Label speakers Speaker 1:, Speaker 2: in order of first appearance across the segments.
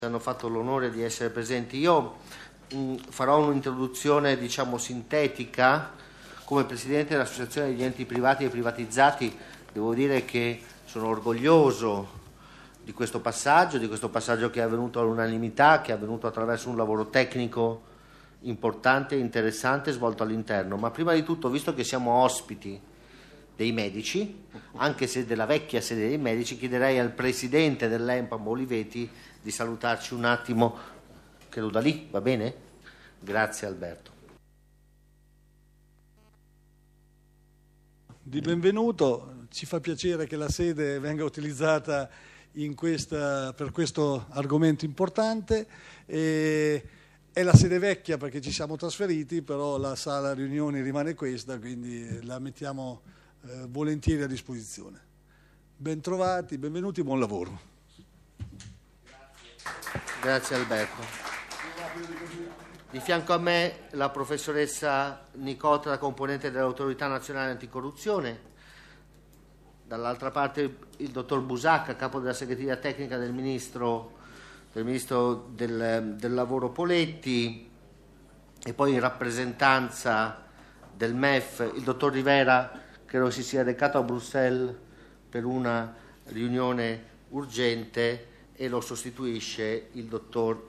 Speaker 1: hanno fatto l'onore di essere presenti. Io farò un'introduzione, diciamo, sintetica. Come Presidente dell'Associazione degli Enti Privati e Privatizzati devo dire che sono orgoglioso di questo passaggio che è avvenuto all'unanimità, che è avvenuto attraverso un lavoro tecnico importante e interessante svolto all'interno. Ma prima di tutto, visto che siamo ospiti dei medici, anche se della vecchia sede dei medici, chiederei al Presidente dell'ENPAM Oliveti di salutarci un attimo, credo da lì, va bene? Grazie Alberto.
Speaker 2: Di benvenuto, ci fa piacere che la sede venga utilizzata per questo argomento importante. È la sede vecchia perché ci siamo trasferiti, però la sala riunioni rimane questa, quindi la mettiamo volentieri a disposizione. Bentrovati, benvenuti, buon lavoro.
Speaker 1: Grazie Alberto. Di fianco a me la professoressa Nicota, componente dell'Autorità Nazionale Anticorruzione, dall'altra parte il dottor Busacca, capo della segreteria tecnica del Ministro del Lavoro Poletti, e poi in rappresentanza del MEF il dottor Rivera, credo si sia recato a Bruxelles per una riunione urgente, e lo sostituisce il dottor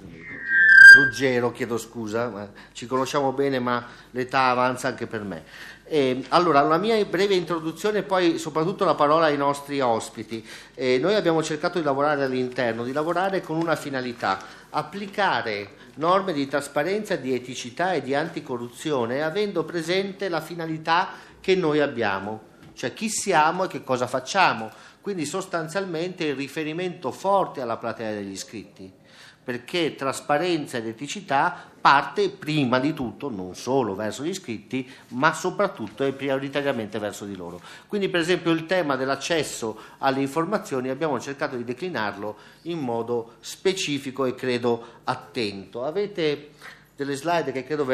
Speaker 1: Ruggero, chiedo scusa, ma ci conosciamo bene, ma l'età avanza anche per me. Allora, la mia breve introduzione e poi soprattutto la parola ai nostri ospiti. Noi abbiamo cercato di lavorare all'interno, di lavorare con una finalità: applicare norme di trasparenza, di eticità e di anticorruzione, avendo presente la finalità che noi abbiamo, cioè chi siamo e che cosa facciamo. Quindi sostanzialmente il riferimento forte alla platea degli iscritti, perché trasparenza ed eticità parte prima di tutto non solo verso gli iscritti, ma soprattutto e prioritariamente verso di loro. Quindi per esempio il tema dell'accesso alle informazioni abbiamo cercato di declinarlo in modo specifico e credo attento. Avete delle slide che credo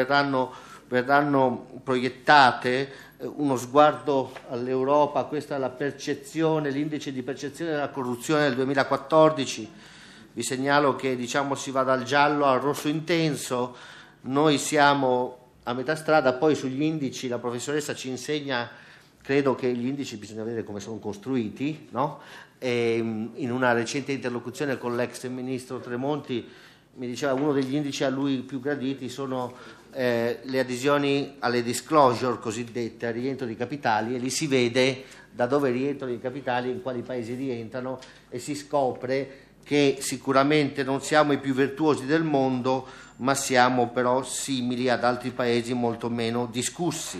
Speaker 1: verranno proiettate, uno sguardo all'Europa. Questa è la percezione, l'indice di percezione della corruzione del 2014. Vi segnalo che si va dal giallo al rosso intenso. Noi siamo a metà strada. Poi sugli indici la professoressa ci insegna, credo che gli indici bisogna vedere come sono costruiti, no? E in una recente interlocuzione con l'ex ministro Tremonti mi diceva uno degli indici a lui più graditi sono le adesioni alle disclosure cosiddette, al rientro di capitali, e lì si vede da dove rientrano i capitali, in quali paesi rientrano, e si scopre che sicuramente non siamo i più virtuosi del mondo, ma siamo però simili ad altri paesi molto meno discussi.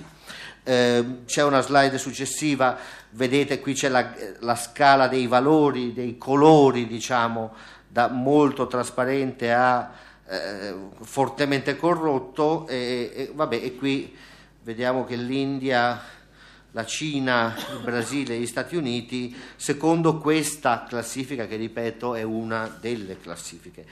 Speaker 1: C'è una slide successiva, vedete qui c'è la scala dei valori, dei colori, da molto trasparente a fortemente corrotto, e qui vediamo che l'India, la Cina, il Brasile e gli Stati Uniti, secondo questa classifica, che ripeto è una delle classifiche,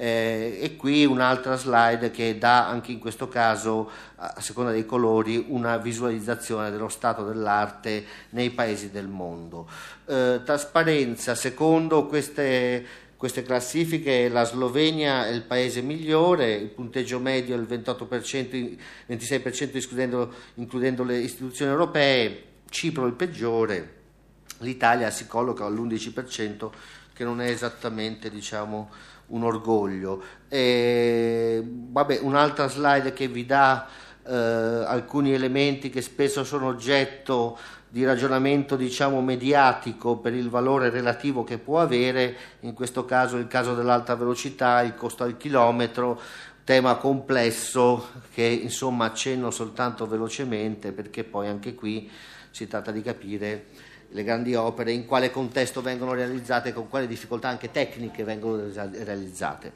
Speaker 1: e qui un'altra slide che dà anche in questo caso, a seconda dei colori, una visualizzazione dello stato dell'arte nei paesi del mondo. Trasparenza, secondo queste classifiche la Slovenia è il paese migliore, il punteggio medio è il 28%, 26% includendo le istituzioni europee, Cipro il peggiore, l'Italia si colloca all'11%, che non è esattamente un orgoglio. Un'altra slide che vi dà alcuni elementi che spesso sono oggetto di ragionamento mediatico per il valore relativo che può avere, in questo caso il caso dell'alta velocità, il costo al chilometro, tema complesso che accenno soltanto velocemente, perché poi anche qui si tratta di capire le grandi opere in quale contesto vengono realizzate e con quali difficoltà anche tecniche vengono realizzate.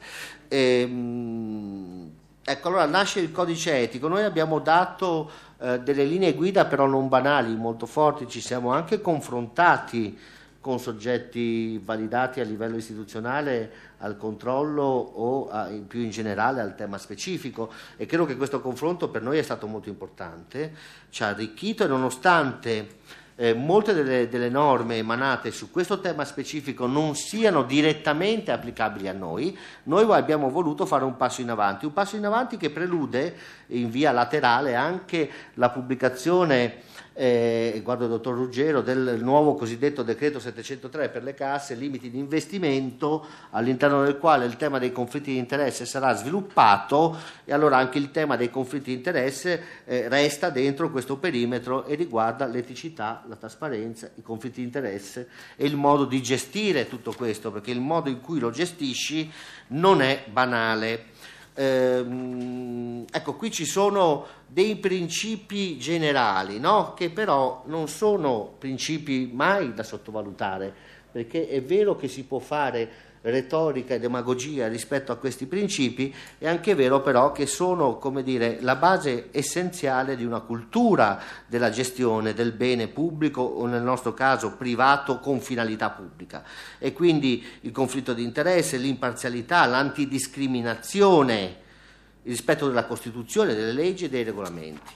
Speaker 1: Ecco, allora nasce il codice etico. Noi abbiamo dato delle linee guida, però non banali, molto forti. Ci siamo anche confrontati con soggetti validati a livello istituzionale al controllo o più in generale al tema specifico, e credo che questo confronto per noi è stato molto importante, ci ha arricchito, e nonostante molte delle norme emanate su questo tema specifico non siano direttamente applicabili a noi abbiamo voluto fare un passo in avanti che prelude in via laterale anche la pubblicazione, guardo il dottor Ruggero, del nuovo cosiddetto decreto 703 per le casse, limiti di investimento, all'interno del quale il tema dei conflitti di interesse sarà sviluppato, e allora anche il tema dei conflitti di interesse resta dentro questo perimetro e riguarda l'eticità, la trasparenza, i conflitti di interesse e il modo di gestire tutto questo, perché il modo in cui lo gestisci non è banale. Ecco, qui ci sono dei principi generali, no? Che però non sono principi mai da sottovalutare, perché è vero che si può fare retorica e demagogia rispetto a questi principi, è anche vero però che sono, come dire, la base essenziale di una cultura della gestione del bene pubblico, o nel nostro caso privato con finalità pubblica, e quindi il conflitto di interesse, l'imparzialità, l'antidiscriminazione, il rispetto della Costituzione, delle leggi e dei regolamenti.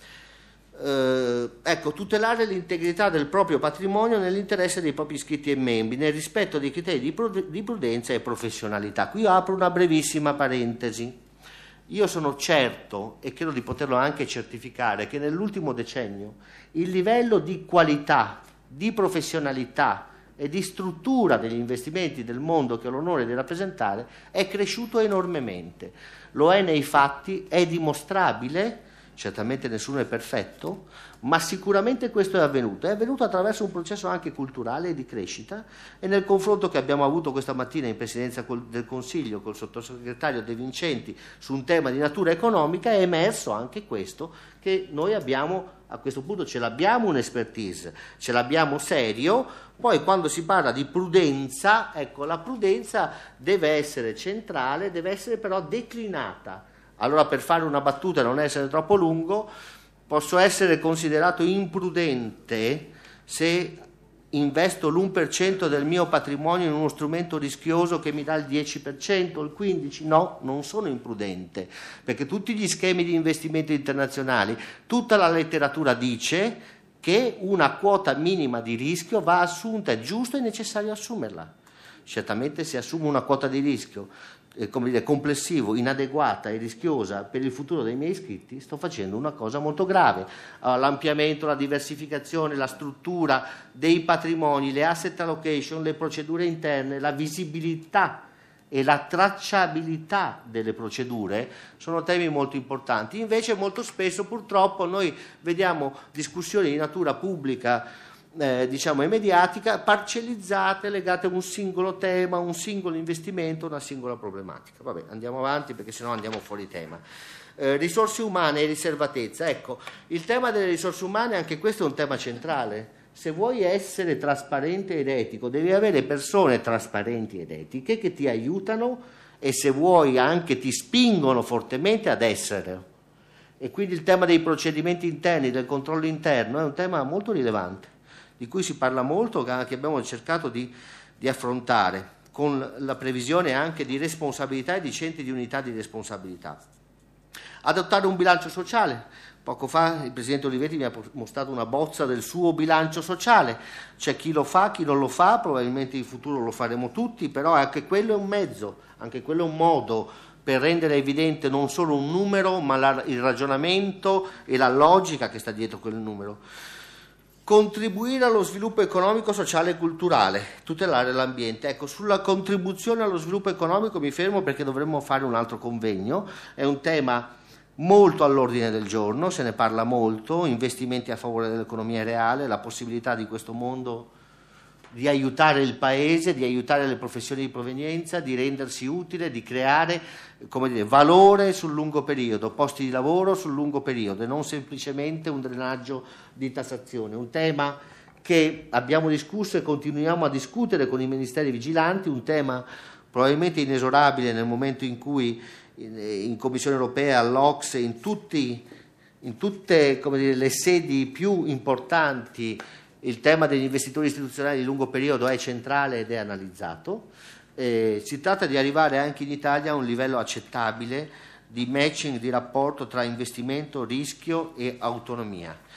Speaker 1: Ecco, tutelare l'integrità del proprio patrimonio nell'interesse dei propri iscritti e membri, nel rispetto dei criteri di prudenza e professionalità. Qui apro una brevissima parentesi. Io sono certo, e credo di poterlo anche certificare, che nell'ultimo decennio il livello di qualità, di professionalità e di struttura degli investimenti del mondo che ho l'onore di rappresentare è cresciuto enormemente. Lo è nei fatti, è dimostrabile. Certamente nessuno è perfetto, ma sicuramente questo è avvenuto attraverso un processo anche culturale e di crescita, e nel confronto che abbiamo avuto questa mattina in Presidenza del Consiglio col sottosegretario De Vincenti su un tema di natura economica è emerso anche questo, che noi abbiamo, a questo punto ce l'abbiamo un'expertise, ce l'abbiamo serio. Poi quando si parla di prudenza, ecco, la prudenza deve essere centrale, deve essere però declinata. Allora, per fare una battuta e non essere troppo lungo, posso essere considerato imprudente se investo l'1% del mio patrimonio in uno strumento rischioso che mi dà il 10%, il 15%? No, non sono imprudente, perché tutti gli schemi di investimento internazionali, tutta la letteratura dice che una quota minima di rischio va assunta, è giusto e necessario assumerla. Certamente se assumo una quota di rischio complessivo, inadeguata e rischiosa per il futuro dei miei iscritti, sto facendo una cosa molto grave. L'ampliamento, la diversificazione, la struttura dei patrimoni, le asset allocation, le procedure interne, la visibilità e la tracciabilità delle procedure sono temi molto importanti. Invece molto spesso purtroppo noi vediamo discussioni di natura pubblica e mediatica parcellizzate, legate a un singolo tema, un singolo investimento, una singola problematica. Vabbè, andiamo avanti perché sennò andiamo fuori tema. Risorse umane e riservatezza. Ecco, il tema delle risorse umane, anche questo è un tema centrale. Se vuoi essere trasparente ed etico, devi avere persone trasparenti ed etiche che ti aiutano e, se vuoi, anche ti spingono fortemente ad essere. E quindi il tema dei procedimenti interni, del controllo interno, è un tema molto rilevante, di cui si parla molto, che abbiamo cercato di affrontare, con la previsione anche di responsabilità e di centri di unità di responsabilità. Adottare un bilancio sociale. Poco fa il Presidente Olivetti mi ha mostrato una bozza del suo bilancio sociale. C'è chi lo fa, chi non lo fa, probabilmente in futuro lo faremo tutti, però anche quello è un mezzo, anche quello è un modo per rendere evidente non solo un numero, ma il ragionamento e la logica che sta dietro quel numero. Contribuire allo sviluppo economico, sociale e culturale, tutelare l'ambiente. Ecco, sulla contribuzione allo sviluppo economico mi fermo perché dovremmo fare un altro convegno, è un tema molto all'ordine del giorno, se ne parla molto, investimenti a favore dell'economia reale, la possibilità di questo mondo di aiutare il paese, di aiutare le professioni di provenienza, di rendersi utile, di creare, valore sul lungo periodo, posti di lavoro sul lungo periodo e non semplicemente un drenaggio di tassazione. Un tema che abbiamo discusso e continuiamo a discutere con i ministeri vigilanti, un tema probabilmente inesorabile nel momento in cui in Commissione Europea, all'Ocse, in tutte le sedi più importanti il tema degli investitori istituzionali di lungo periodo è centrale ed è analizzato. Si tratta di arrivare anche in Italia a un livello accettabile di matching, di rapporto tra investimento, rischio e autonomia.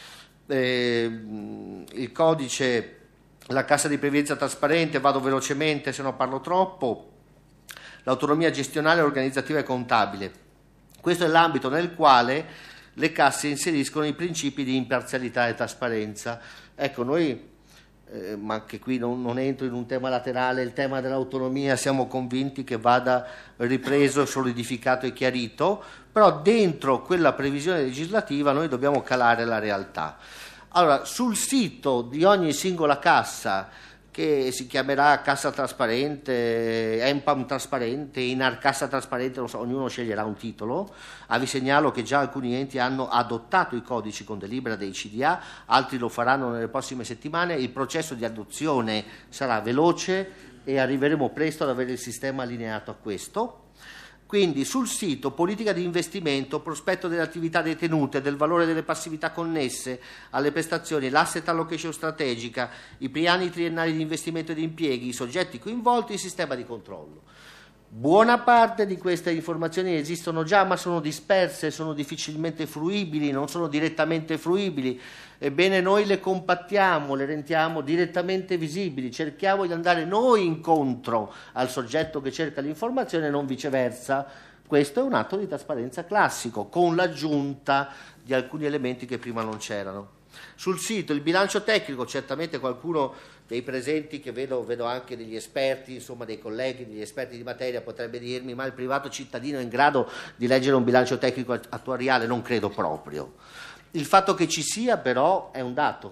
Speaker 1: il codice, la cassa di previdenza trasparente, vado velocemente se no parlo troppo, l'autonomia gestionale, organizzativa e contabile. Questo è l'ambito nel quale le casse inseriscono i principi di imparzialità e trasparenza. Ecco, noi, ma anche qui non entro in un tema laterale, il tema dell'autonomia siamo convinti che vada ripreso, solidificato e chiarito, però dentro quella previsione legislativa noi dobbiamo calare la realtà. Allora, sul sito di ogni singola cassa, che si chiamerà Cassa Trasparente, Empam Trasparente, Inar Cassa Trasparente, non so, ognuno sceglierà un titolo. Vi segnalo che già alcuni enti hanno adottato i codici con delibera dei CDA, altri lo faranno nelle prossime settimane. Il processo di adozione sarà veloce e arriveremo presto ad avere il sistema allineato a questo. Quindi sul sito politica di investimento, prospetto delle attività detenute, del valore delle passività connesse alle prestazioni, l'asset allocation strategica, i piani triennali di investimento e di impieghi, i soggetti coinvolti, il sistema di controllo. Buona parte di queste informazioni esistono già, ma sono disperse, sono difficilmente fruibili, non sono direttamente fruibili. Ebbene, noi le compattiamo, le rendiamo direttamente visibili, cerchiamo di andare noi incontro al soggetto che cerca l'informazione e non viceversa. Questo è un atto di trasparenza classico, con l'aggiunta di alcuni elementi che prima non c'erano. Sul sito il bilancio tecnico, certamente qualcuno dei presenti, che vedo anche degli esperti, insomma dei colleghi, degli esperti di materia, potrebbe dirmi: ma il privato cittadino è in grado di leggere un bilancio tecnico attuariale? Non credo proprio. Il fatto che ci sia però è un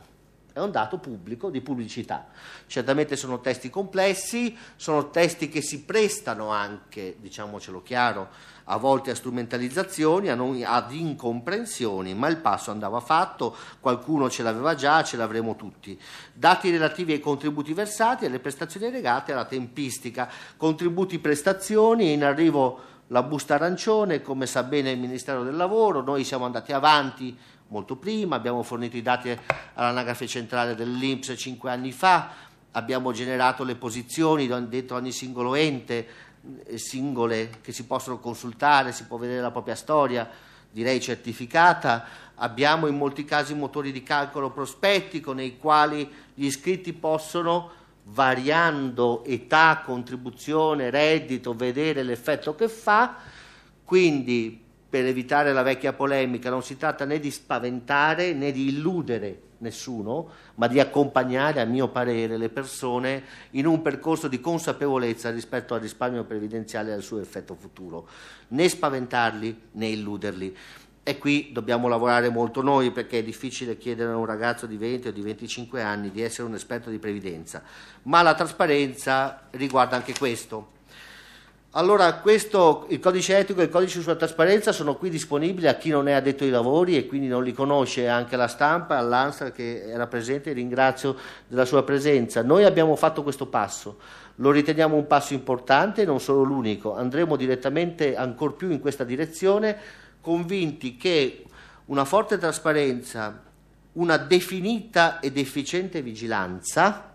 Speaker 1: dato pubblico, di pubblicità. Certamente sono testi complessi, sono testi che si prestano anche, diciamocelo chiaro, a volte a strumentalizzazioni, ad incomprensioni, ma il passo andava fatto, qualcuno ce l'aveva già, ce l'avremo tutti. Dati relativi ai contributi versati, alle prestazioni legate alla tempistica, contributi, prestazioni, in arrivo la busta arancione, come sa bene il Ministero del Lavoro. Noi siamo andati avanti molto prima, abbiamo fornito i dati all'anagrafe centrale dell'INPS 5 anni fa, abbiamo generato le posizioni dentro ogni singolo ente, singole che si possono consultare, si può vedere la propria storia, direi certificata. Abbiamo in molti casi motori di calcolo prospettico nei quali gli iscritti possono, variando età, contribuzione, reddito, vedere l'effetto che fa. Quindi, per evitare la vecchia polemica, non si tratta né di spaventare né di illudere nessuno, ma di accompagnare, a mio parere, le persone in un percorso di consapevolezza rispetto al risparmio previdenziale e al suo effetto futuro. Né spaventarli né illuderli. E qui dobbiamo lavorare molto noi, perché è difficile chiedere a un ragazzo di 20 o di 25 anni di essere un esperto di previdenza. Ma la trasparenza riguarda anche questo. Allora, il codice etico e il codice sulla trasparenza sono qui disponibili a chi non è addetto ai lavori e quindi non li conosce, anche la stampa, all'ANSA che era presente, ringrazio della sua presenza. Noi abbiamo fatto questo passo, lo riteniamo un passo importante e non solo l'unico, andremo direttamente ancor più in questa direzione, convinti che una forte trasparenza, una definita ed efficiente vigilanza,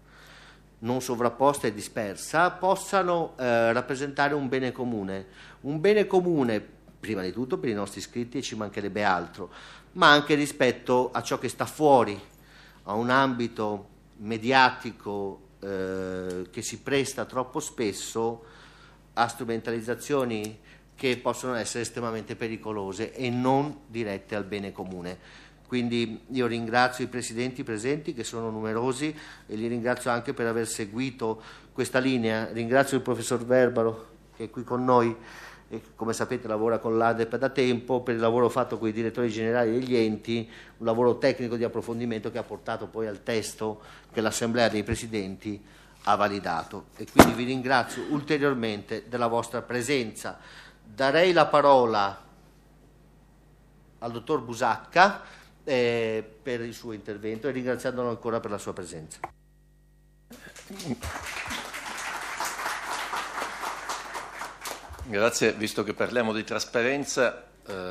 Speaker 1: non sovrapposta e dispersa, possano rappresentare un bene comune prima di tutto per i nostri iscritti, e ci mancherebbe altro, ma anche rispetto a ciò che sta fuori, a un ambito mediatico che si presta troppo spesso a strumentalizzazioni che possono essere estremamente pericolose e non dirette al bene comune. Quindi io ringrazio i presidenti presenti, che sono numerosi, e li ringrazio anche per aver seguito questa linea. Ringrazio il professor Verbaro, che è qui con noi e che, come sapete, lavora con l'ADEP da tempo, per il lavoro fatto con i direttori generali degli enti, un lavoro tecnico di approfondimento che ha portato poi al testo che l'Assemblea dei Presidenti ha validato. E quindi vi ringrazio ulteriormente della vostra presenza. Darei la parola al dottor Busacca per il suo intervento, e ringraziandolo ancora per la sua presenza.
Speaker 3: Grazie. Visto che parliamo di trasparenza,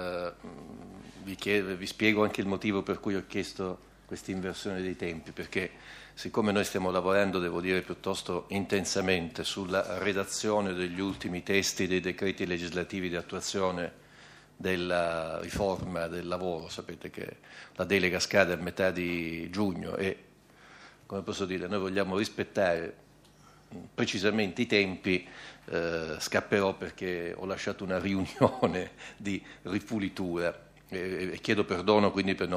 Speaker 3: vi spiego anche il motivo per cui ho chiesto questa inversione dei tempi, perché siccome noi stiamo lavorando, devo dire, piuttosto intensamente sulla redazione degli ultimi testi dei decreti legislativi di attuazione della riforma del lavoro. Sapete che la delega scade a metà di giugno e, come posso dire, noi vogliamo rispettare precisamente i tempi. Scapperò perché ho lasciato una riunione di ripulitura e chiedo perdono quindi per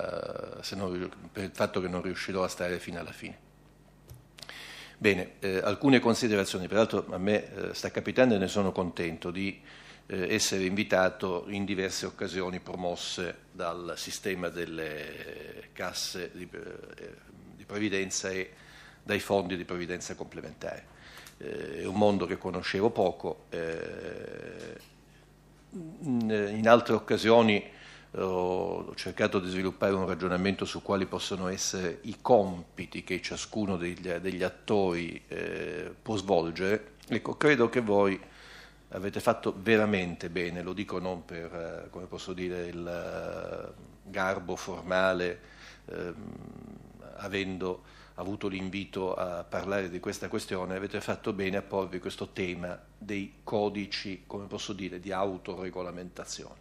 Speaker 3: il fatto che non riuscirò a stare fino alla fine. Bene, alcune considerazioni. Peraltro a me sta capitando e ne sono contento di essere invitato in diverse occasioni promosse dal sistema delle casse di previdenza e dai fondi di previdenza complementare. È un mondo che conoscevo poco. In altre occasioni ho cercato di sviluppare un ragionamento su quali possono essere i compiti che ciascuno degli attori può svolgere. Ecco, credo che voi avete fatto veramente bene, lo dico non per, come posso dire, il garbo formale, avendo avuto l'invito a parlare di questa questione, avete fatto bene a porvi questo tema dei codici, come posso dire, di autoregolamentazione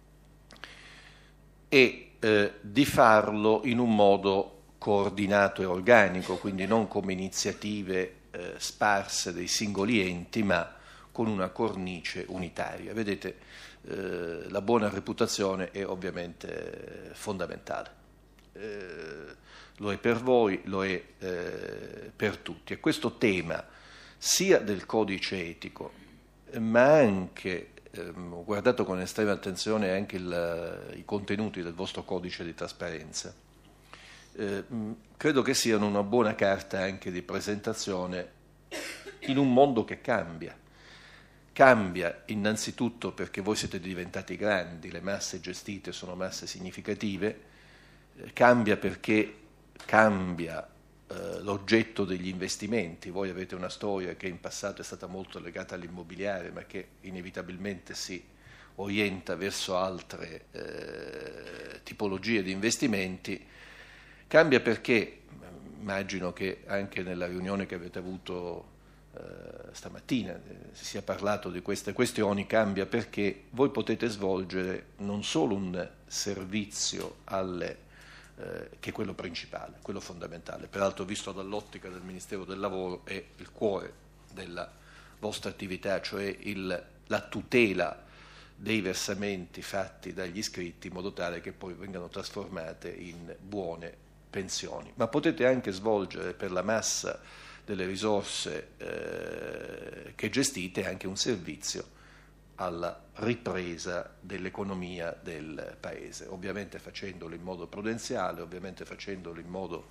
Speaker 3: e di farlo in un modo coordinato e organico, quindi non come iniziative sparse dei singoli enti, ma con una cornice unitaria. Vedete, la buona reputazione è ovviamente fondamentale. Lo è per voi, lo è per tutti. E questo tema sia del codice etico, ma anche, ho guardato con estrema attenzione anche i contenuti del vostro codice di trasparenza, credo che siano una buona carta anche di presentazione in un mondo che cambia. Cambia innanzitutto perché voi siete diventati grandi, le masse gestite sono masse significative, cambia perché cambia l'oggetto degli investimenti. Voi avete una storia che in passato è stata molto legata all'immobiliare, ma che inevitabilmente si orienta verso altre tipologie di investimenti. Cambia perché, immagino che anche nella riunione che avete avuto stamattina si sia parlato di queste questioni, cambia perché voi potete svolgere non solo un servizio che è quello principale, quello fondamentale, peraltro visto dall'ottica del Ministero del Lavoro è il cuore della vostra attività, cioè la tutela dei versamenti fatti dagli iscritti in modo tale che poi vengano trasformate in buone pensioni, ma potete anche svolgere per la massa delle risorse che gestite anche un servizio alla ripresa dell'economia del Paese, ovviamente facendolo in modo prudenziale, ovviamente facendolo in modo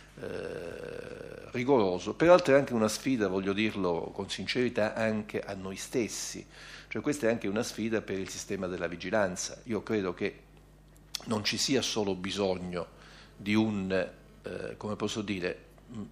Speaker 3: rigoroso. Peraltro è anche una sfida, voglio dirlo con sincerità, anche a noi stessi, cioè questa è anche una sfida per il sistema della vigilanza. Io credo che non ci sia solo bisogno di come posso dire,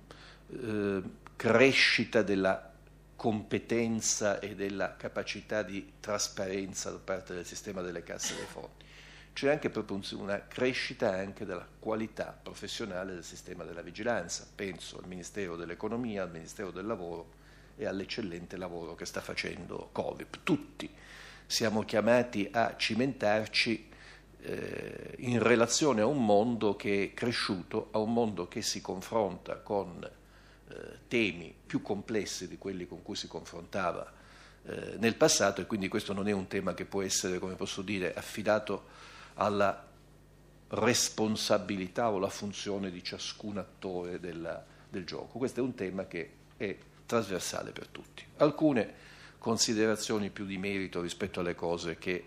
Speaker 3: crescita della competenza e della capacità di trasparenza da parte del sistema delle casse dei fondi. C'è anche proprio una crescita anche della qualità professionale del sistema della vigilanza. Penso al Ministero dell'Economia, al Ministero del Lavoro e all'eccellente lavoro che sta facendo Covip. Tutti siamo chiamati a cimentarci in relazione a un mondo che è cresciuto, a un mondo che si confronta con temi più complessi di quelli con cui si confrontava nel passato, e quindi questo non è un tema che può essere, come posso dire, affidato alla responsabilità o alla funzione di ciascun attore del gioco. Questo è un tema che è trasversale per tutti. Alcune considerazioni più di merito rispetto alle cose che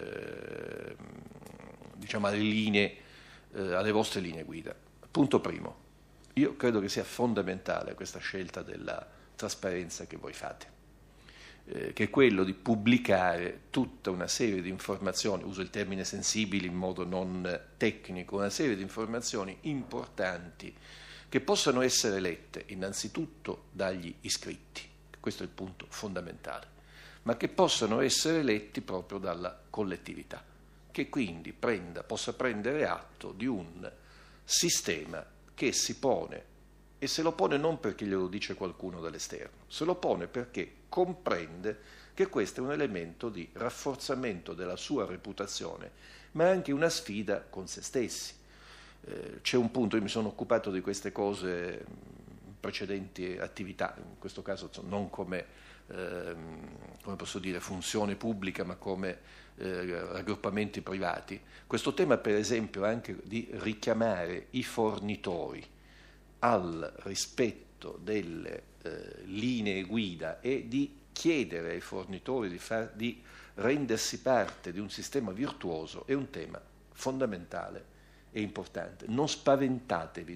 Speaker 3: diciamo alle vostre linee guida. Punto primo. Io credo che sia fondamentale questa scelta della trasparenza che voi fate, che è quello di pubblicare tutta una serie di informazioni, uso il termine sensibili in modo non tecnico, una serie di informazioni importanti che possano essere lette innanzitutto dagli iscritti, questo è il punto fondamentale, ma che possano essere letti proprio dalla collettività, che quindi possa prendere atto di un sistema che si pone, e se lo pone non perché glielo dice qualcuno dall'esterno, se lo pone perché comprende che che questo è un elemento di rafforzamento della sua reputazione, ma anche una sfida con se stessi. C'è un punto, io mi sono occupato di queste cose in precedenti attività, in questo caso non come posso dire, funzione pubblica, ma come raggruppamenti privati. Questo tema, per esempio, anche di richiamare i fornitori al rispetto delle linee guida e di chiedere ai fornitori di rendersi parte di un sistema virtuoso è un tema fondamentale e importante. Non spaventatevi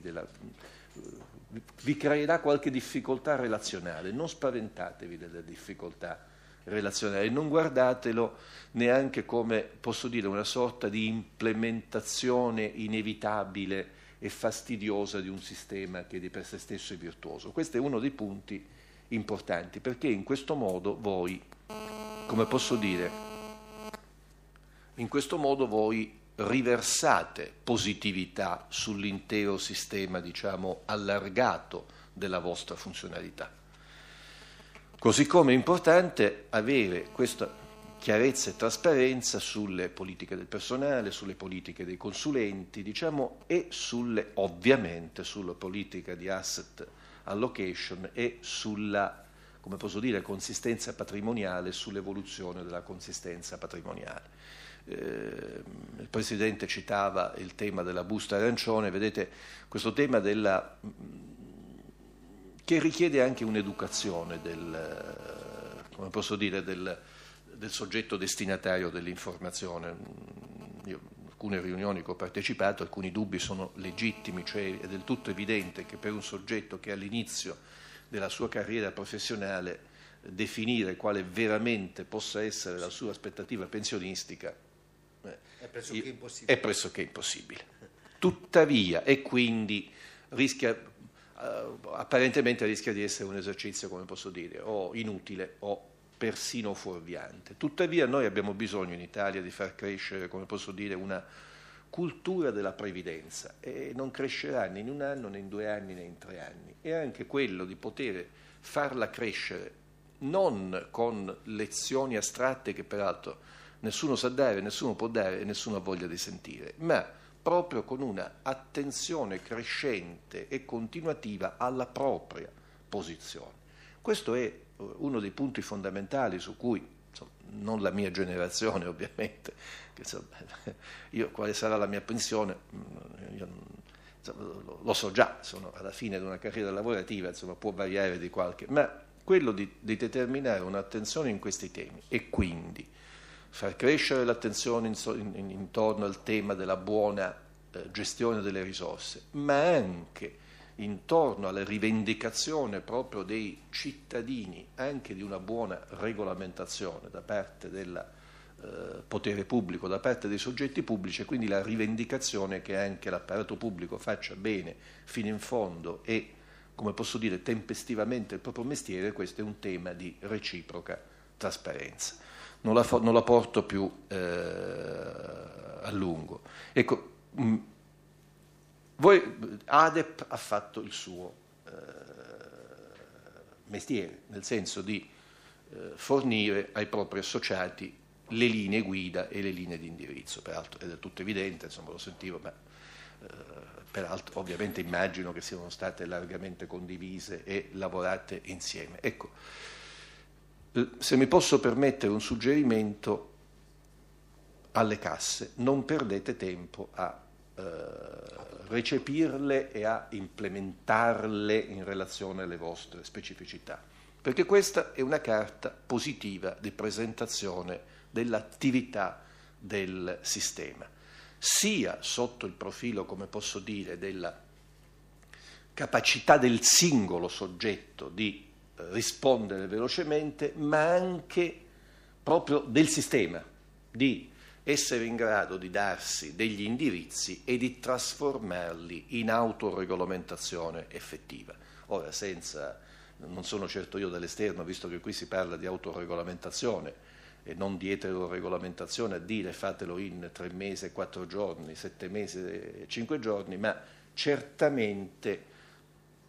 Speaker 3: vi creerà qualche difficoltà relazionale, non spaventatevi delle difficoltà relazionali, non guardatelo neanche come, posso dire, una sorta di implementazione inevitabile e fastidiosa di un sistema che di per sé stesso è virtuoso. Questo è uno dei punti importanti, perché in questo modo voi, come posso dire, in questo modo voi riversate positività sull'intero sistema, diciamo, allargato della vostra funzionalità. Così come è importante avere questa chiarezza e trasparenza sulle politiche del personale, sulle politiche dei consulenti, diciamo, e ovviamente sulla politica di asset allocation e sulla, come posso dire, consistenza patrimoniale, sull'evoluzione della consistenza patrimoniale. Il Presidente citava il tema della busta arancione, vedete, questo tema che richiede anche un'educazione come posso dire, del soggetto destinatario dell'informazione. Io, alcune riunioni che ho partecipato, alcuni dubbi sono legittimi, cioè è del tutto evidente che per un soggetto che all'inizio della sua carriera professionale definire quale veramente possa essere la sua aspettativa pensionistica è pressoché impossibile. Tuttavia, e quindi apparentemente rischia di essere un esercizio, come posso dire, o inutile o persino fuorviante. Tuttavia noi abbiamo bisogno in Italia di far crescere, come posso dire, una cultura della previdenza, e non crescerà né in un anno, né in 2 anni, né in 3 anni. E anche quello di poter farla crescere non con lezioni astratte che peraltro nessuno sa dare, nessuno può dare e nessuno ha voglia di sentire, ma proprio con una attenzione crescente e continuativa alla propria posizione. Questo è uno dei punti fondamentali su cui, insomma, non la mia generazione ovviamente, che, insomma, io quale sarà la mia pensione, lo so già, sono alla fine di una carriera lavorativa, insomma, può variare di qualche, ma quello di determinare un'attenzione in questi temi e quindi far crescere l'attenzione intorno al tema della buona gestione delle risorse, ma anche intorno alla rivendicazione proprio dei cittadini, anche di una buona regolamentazione da parte del potere pubblico, da parte dei soggetti pubblici, e quindi la rivendicazione che anche l'apparato pubblico faccia bene fino in fondo e, come posso dire, tempestivamente il proprio mestiere. Questo è un tema di reciproca trasparenza. Non la porto più a lungo. Ecco, ADEP ha fatto il suo mestiere, nel senso di fornire ai propri associati le linee guida e le linee di indirizzo. Peraltro è del tutto evidente, insomma, lo sentivo, ma peraltro ovviamente immagino che siano state largamente condivise e lavorate insieme. Ecco, se mi posso permettere un suggerimento alle casse: non perdete tempo a recepirle e a implementarle in relazione alle vostre specificità, perché questa è una carta positiva di presentazione dell'attività del sistema, sia sotto il profilo, come posso dire, della capacità del singolo soggetto di rispondere velocemente, ma anche proprio del sistema, di essere in grado di darsi degli indirizzi e di trasformarli in autoregolamentazione effettiva. Ora, non sono certo io dall'esterno, visto che qui si parla di autoregolamentazione e non di eteroregolamentazione, a dire fatelo in 3 mesi e 4 giorni, 7 mesi e 5 giorni, ma certamente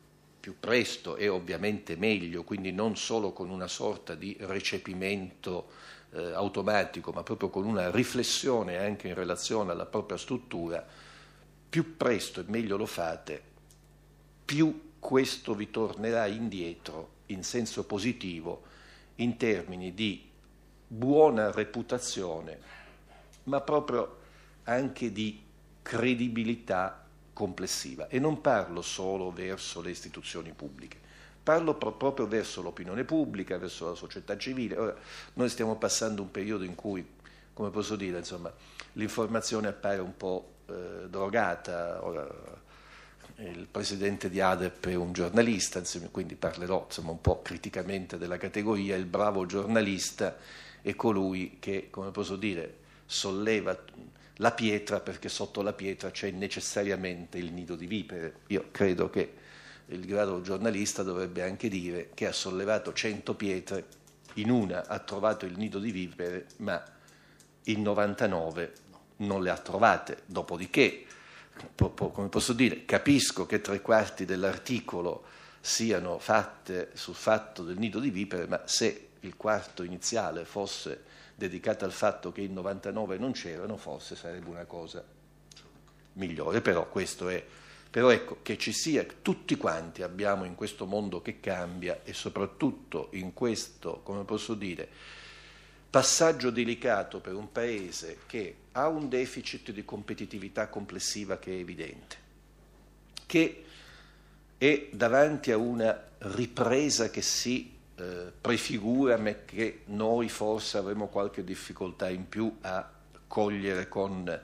Speaker 3: più presto e ovviamente meglio, quindi non solo con una sorta di recepimento automatico, ma proprio con una riflessione anche in relazione alla propria struttura, più presto e meglio lo fate, più questo vi tornerà indietro in senso positivo in termini di buona reputazione, ma proprio anche di credibilità complessiva. E non parlo solo verso le istituzioni pubbliche, parlo proprio verso l'opinione pubblica, verso la società civile. Ora, noi stiamo passando un periodo in cui, come posso dire, insomma, l'informazione appare un po' drogata. Ora, il presidente di ADEP è un giornalista, quindi parlerò insomma, un po' criticamente della categoria. Il bravo giornalista è colui che, come posso dire, solleva la pietra, perché sotto la pietra c'è necessariamente il nido di vipere. Io credo che il bravo giornalista dovrebbe anche dire che ha sollevato 100 pietre, in una ha trovato il nido di vipere, ma in 99 non le ha trovate. Dopodiché, come posso dire, capisco che 3/4 dell'articolo siano fatte sul fatto del nido di vipere, ma se il quarto iniziale fosse dedicato al fatto che in 99 non c'erano, forse sarebbe una cosa migliore, però questo è. Però ecco, che ci sia, tutti quanti abbiamo in questo mondo che cambia e soprattutto in questo, come posso dire, passaggio delicato per un paese che ha un deficit di competitività complessiva che è evidente, che è davanti a una ripresa che si prefigura, ma che noi forse avremo qualche difficoltà in più a cogliere con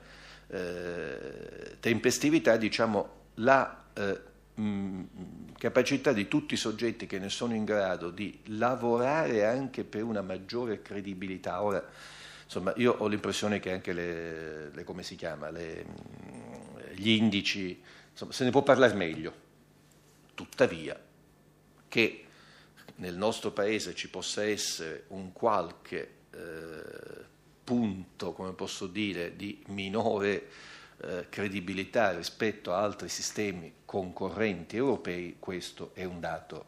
Speaker 3: tempestività, diciamo, la capacità di tutti i soggetti che ne sono in grado di lavorare anche per una maggiore credibilità. Ora, insomma, io ho l'impressione che anche gli indici, insomma, se ne può parlare meglio. Tuttavia, che nel nostro Paese ci possa essere un qualche punto, come posso dire, di minore credibilità rispetto a altri sistemi concorrenti europei, questo è un dato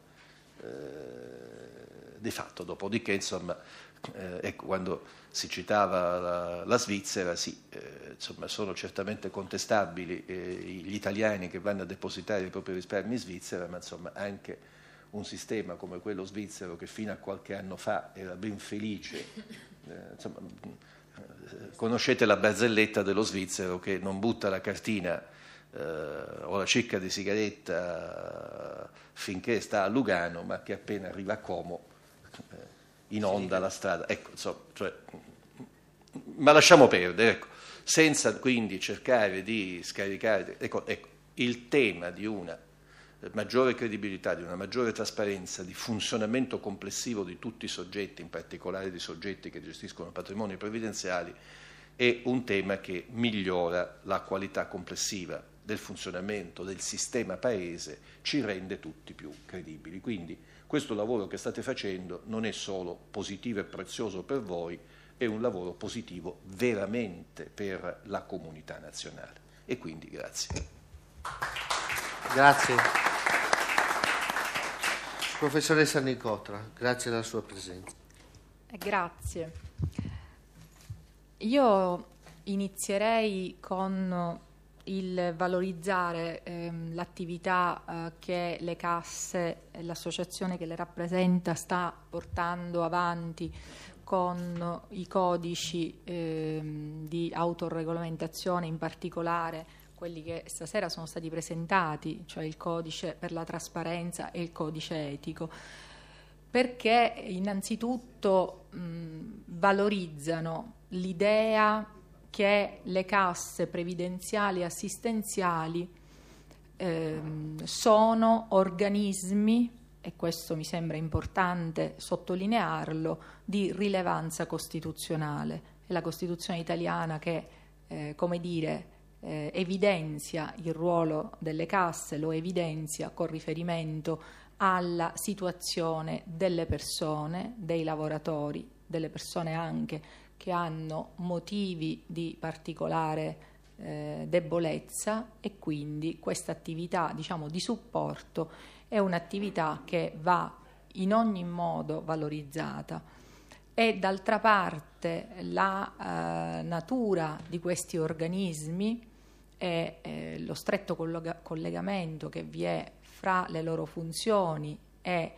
Speaker 3: di fatto. Dopodiché, insomma, ecco, quando si citava la Svizzera, sì, insomma, sono certamente contestabili gli italiani che vanno a depositare i propri risparmi in Svizzera, ma insomma anche un sistema come quello svizzero, che fino a qualche anno fa era ben felice, insomma, conoscete la barzelletta dello svizzero che non butta la cartina o la cicca di sigaretta finché sta a Lugano, ma che appena arriva a Como inonda la strada. Ecco, insomma, cioè, ma lasciamo perdere, ecco, senza quindi cercare di scaricare. Ecco, il tema di una maggiore credibilità, di una maggiore trasparenza, di funzionamento complessivo di tutti i soggetti, in particolare di soggetti che gestiscono patrimoni previdenziali, è un tema che migliora la qualità complessiva del funzionamento del sistema paese, ci rende tutti più credibili. Quindi questo lavoro che state facendo non è solo positivo e prezioso per voi, è un lavoro positivo veramente per la comunità nazionale. E quindi grazie.
Speaker 1: Grazie. Professoressa Nicotra, grazie della sua presenza.
Speaker 4: Grazie. Io inizierei con il valorizzare l'attività che le casse, l'associazione che le rappresenta, sta portando avanti con i codici di autoregolamentazione, in particolare quelli che stasera sono stati presentati, cioè il codice per la trasparenza e il codice etico, perché innanzitutto valorizzano l'idea che le casse previdenziali e assistenziali sono organismi, e questo mi sembra importante sottolinearlo, di rilevanza costituzionale. È la Costituzione italiana che, evidenzia il ruolo delle casse, lo evidenzia con riferimento alla situazione delle persone, dei lavoratori, delle persone anche che hanno motivi di particolare debolezza, e quindi questa attività, diciamo, di supporto è un'attività che va in ogni modo valorizzata. E d'altra parte la natura di questi organismi e lo stretto collegamento che vi è fra le loro funzioni e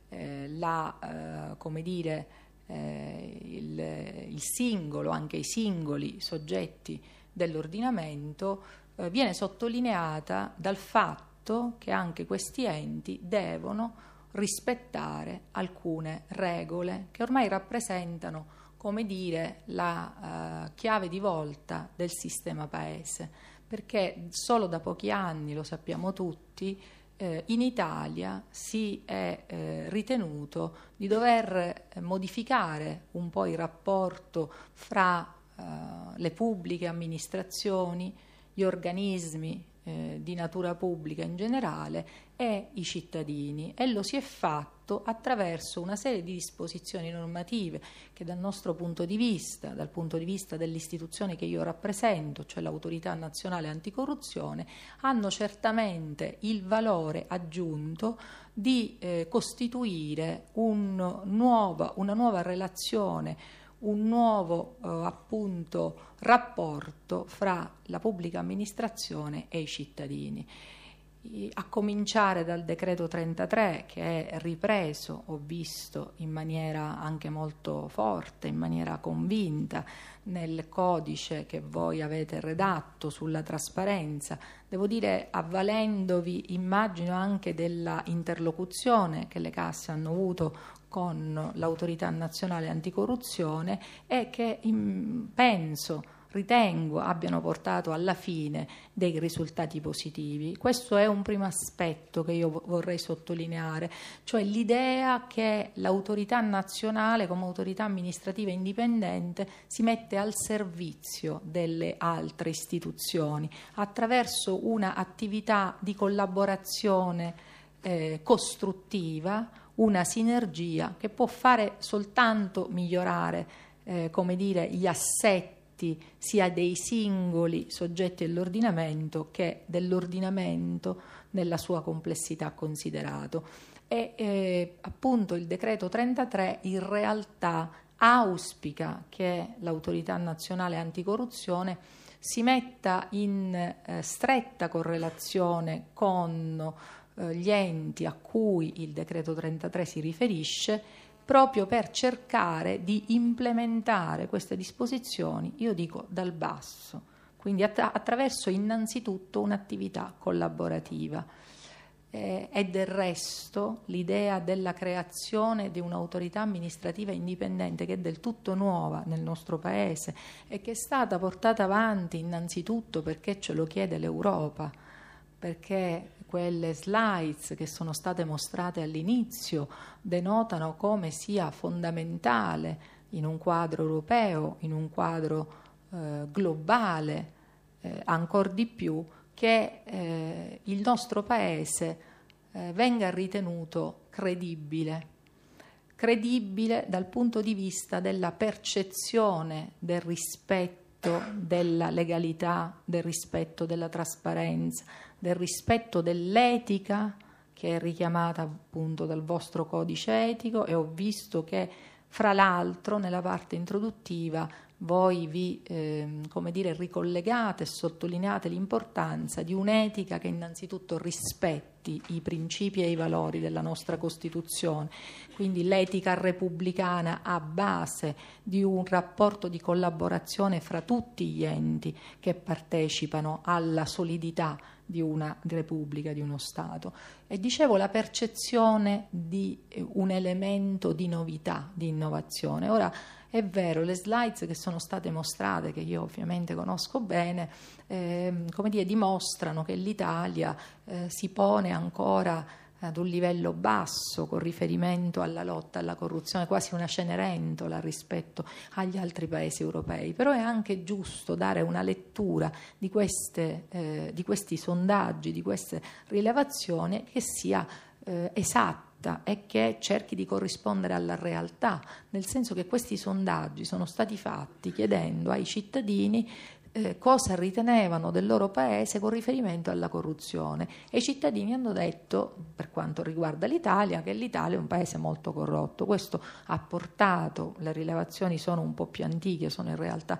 Speaker 4: il singolo, anche i singoli soggetti dell'ordinamento, viene sottolineata dal fatto che anche questi enti devono rispettare alcune regole che ormai rappresentano, come dire, la chiave di volta del sistema paese, perché solo da pochi anni, lo sappiamo tutti, in Italia si è ritenuto di dover modificare un po' il rapporto fra le pubbliche amministrazioni, gli organismi di natura pubblica in generale e i cittadini, e lo si è fatto attraverso una serie di disposizioni normative che dal nostro punto di vista, dal punto di vista dell'istituzione che io rappresento, cioè l'Autorità Nazionale Anticorruzione, hanno certamente il valore aggiunto di costituire una nuova relazione, un nuovo appunto rapporto fra la pubblica amministrazione e i cittadini, a cominciare dal decreto 33, che è ripreso, ho visto, in maniera anche molto forte, in maniera convinta, nel codice che voi avete redatto sulla trasparenza, devo dire avvalendovi, immagino, anche della interlocuzione che le casse hanno avuto con l'Autorità Nazionale Anticorruzione e che ritengo abbiano portato alla fine dei risultati positivi. Questo è un primo aspetto che io vorrei sottolineare, cioè l'idea che l'autorità nazionale come autorità amministrativa indipendente si mette al servizio delle altre istituzioni attraverso una attività di collaborazione costruttiva, una sinergia che può fare soltanto migliorare gli assetti sia dei singoli soggetti dell'ordinamento che dell'ordinamento nella sua complessità considerato. E appunto il decreto 33 in realtà auspica che l'Autorità Nazionale Anticorruzione si metta in stretta correlazione con gli enti a cui il decreto 33 si riferisce, proprio per cercare di implementare queste disposizioni, io dico dal basso, quindi attraverso innanzitutto un'attività collaborativa. E del resto l'idea della creazione di un'autorità amministrativa indipendente, che è del tutto nuova nel nostro Paese e che è stata portata avanti innanzitutto perché ce lo chiede l'Europa, perché quelle slides che sono state mostrate all'inizio denotano come sia fondamentale in un quadro europeo, in un quadro globale, ancor di più, che il nostro Paese venga ritenuto credibile dal punto di vista della percezione del rispetto della legalità, del rispetto della trasparenza, del rispetto dell'etica, che è richiamata appunto dal vostro codice etico, e ho visto che fra l'altro nella parte introduttiva voi vi ricollegate e sottolineate l'importanza di un'etica che innanzitutto rispetti i principi e i valori della nostra Costituzione, quindi l'etica repubblicana a base di un rapporto di collaborazione fra tutti gli enti che partecipano alla solidità di una repubblica, di uno Stato. E dicevo, la percezione di un elemento di novità, di innovazione. Ora, è vero, le slides che sono state mostrate, che io ovviamente conosco bene, dimostrano che l'Italia si pone ancora ad un livello basso con riferimento alla lotta alla corruzione, quasi una Cenerentola rispetto agli altri paesi europei. Però è anche giusto dare una lettura di questi sondaggi, di queste rilevazioni, che sia esatta e che cerchi di corrispondere alla realtà, nel senso che questi sondaggi sono stati fatti chiedendo ai cittadini cosa ritenevano del loro paese con riferimento alla corruzione, e i cittadini hanno detto, per quanto riguarda l'Italia, che l'Italia è un paese molto corrotto. Questo ha portato, le rilevazioni sono un po' più antiche, sono in realtà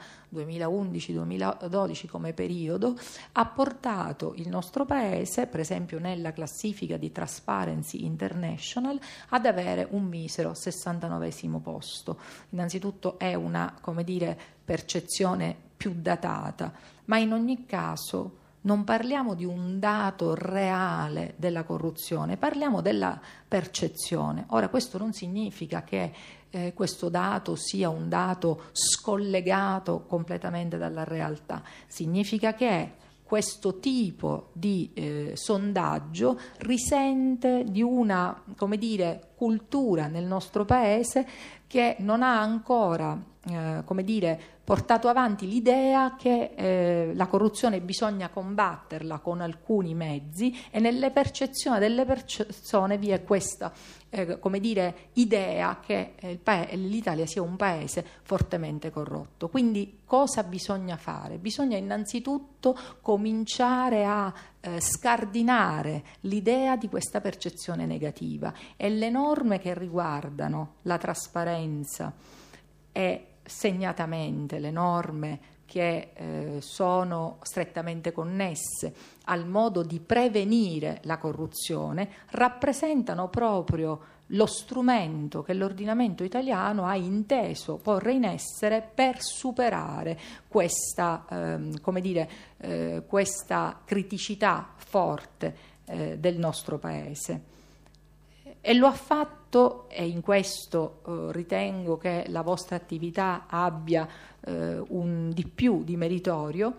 Speaker 4: 2011-2012 come periodo, ha portato il nostro paese, per esempio nella classifica di Transparency International, ad avere un misero 69° posto. Innanzitutto è una, come dire, percezione più datata, ma in ogni caso non parliamo di un dato reale della corruzione, parliamo della percezione. Ora, questo non significa che questo dato sia un dato scollegato completamente dalla realtà, significa che questo tipo di sondaggio risente di una, come dire, cultura nel nostro paese che non ha ancora, come dire, portato avanti l'idea che la corruzione bisogna combatterla con alcuni mezzi, e nelle percezioni delle persone vi è questa, come dire, idea che l'Italia sia un paese fortemente corrotto. Quindi cosa bisogna fare? Bisogna innanzitutto cominciare a scardinare l'idea di questa percezione negativa, e le norme che riguardano la trasparenza e segnatamente le norme che sono strettamente connesse al modo di prevenire la corruzione rappresentano proprio lo strumento che l'ordinamento italiano ha inteso porre in essere per superare questa, come dire, questa criticità forte del nostro paese. E lo ha fatto, e in questo ritengo che la vostra attività abbia un di più di meritorio,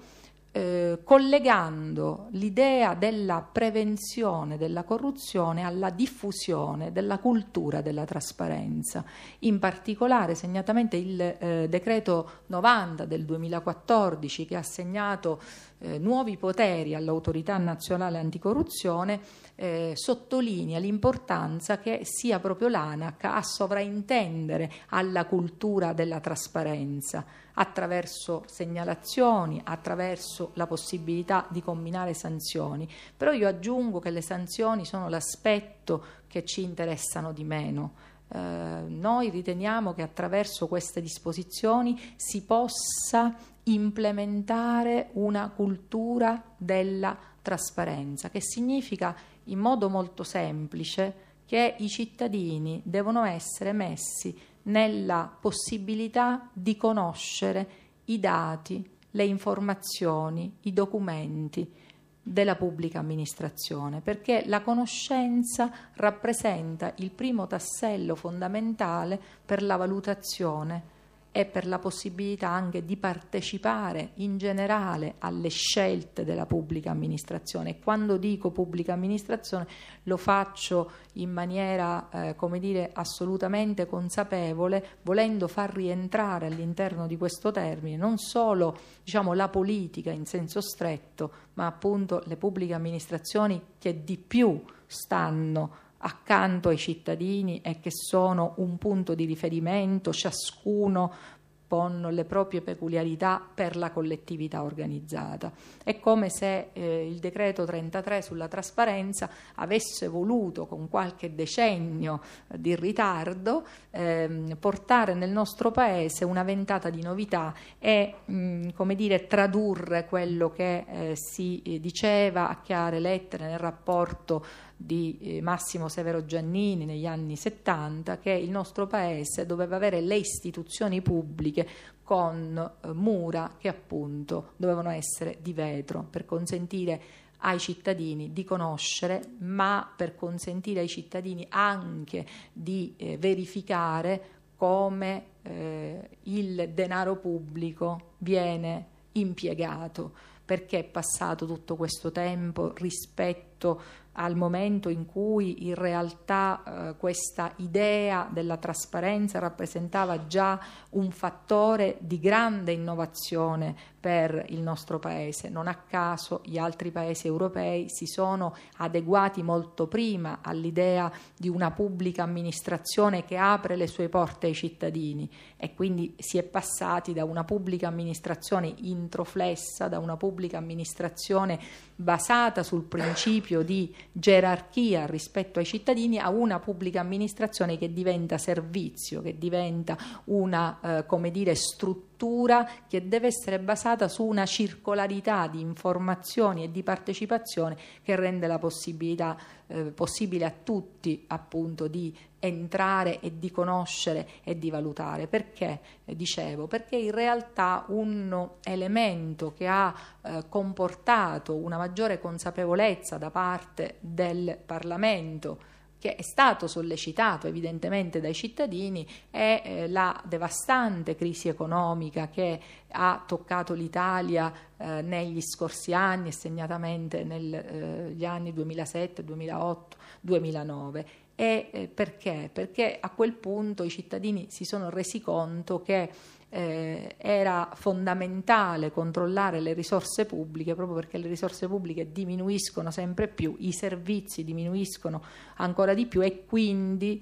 Speaker 4: collegando l'idea della prevenzione della corruzione alla diffusione della cultura della trasparenza. In particolare, segnatamente il decreto 90 del 2014, che ha assegnato nuovi poteri all'Autorità Nazionale Anticorruzione, sottolinea l'importanza che sia proprio l'ANAC a sovraintendere alla cultura della trasparenza attraverso segnalazioni, attraverso la possibilità di comminare sanzioni. Però io aggiungo che le sanzioni sono l'aspetto che ci interessano di meno. Noi riteniamo che attraverso queste disposizioni si possa implementare una cultura della trasparenza, che significa in modo molto semplice che i cittadini devono essere messi nella possibilità di conoscere i dati, le informazioni, i documenti della pubblica amministrazione, perché la conoscenza rappresenta il primo tassello fondamentale per la valutazione e per la possibilità anche di partecipare in generale alle scelte della pubblica amministrazione. E quando dico pubblica amministrazione lo faccio in maniera, come dire, assolutamente consapevole, volendo far rientrare all'interno di questo termine non solo, diciamo, la politica in senso stretto, ma appunto le pubbliche amministrazioni che di più stanno accanto ai cittadini e che sono un punto di riferimento, ciascuno con le proprie peculiarità per la collettività organizzata. È come se il decreto 33 sulla trasparenza avesse voluto, con qualche decennio di ritardo, portare nel nostro paese una ventata di novità e come dire, tradurre quello che si diceva a chiare lettere nel rapporto di Massimo Severo Giannini negli anni 70, che il nostro paese doveva avere le istituzioni pubbliche con mura che appunto dovevano essere di vetro per consentire ai cittadini di conoscere, ma per consentire ai cittadini anche di verificare come il denaro pubblico viene impiegato, perché è passato tutto questo tempo rispetto rispetto al momento in cui in realtà questa idea della trasparenza rappresentava già un fattore di grande innovazione per il nostro Paese. Non a caso gli altri Paesi europei si sono adeguati molto prima all'idea di una pubblica amministrazione che apre le sue porte ai cittadini, e quindi si è passati da una pubblica amministrazione introflessa, da una pubblica amministrazione basata sul principio di gerarchia rispetto ai cittadini, a una pubblica amministrazione che diventa servizio, che diventa una struttura che deve essere basata su una circolarità di informazioni e di partecipazione che rende la possibile a tutti, appunto, di entrare e di conoscere e di valutare. Perché? Dicevo, perché in realtà un elemento che ha comportato una maggiore consapevolezza da parte del Parlamento, che è stato sollecitato evidentemente dai cittadini, è la devastante crisi economica che ha toccato l'Italia negli scorsi anni, e segnatamente negli anni 2007, 2008, 2009. E perché? Perché a quel punto i cittadini si sono resi conto che era fondamentale controllare le risorse pubbliche, proprio perché le risorse pubbliche diminuiscono sempre più, i servizi diminuiscono ancora di più, e quindi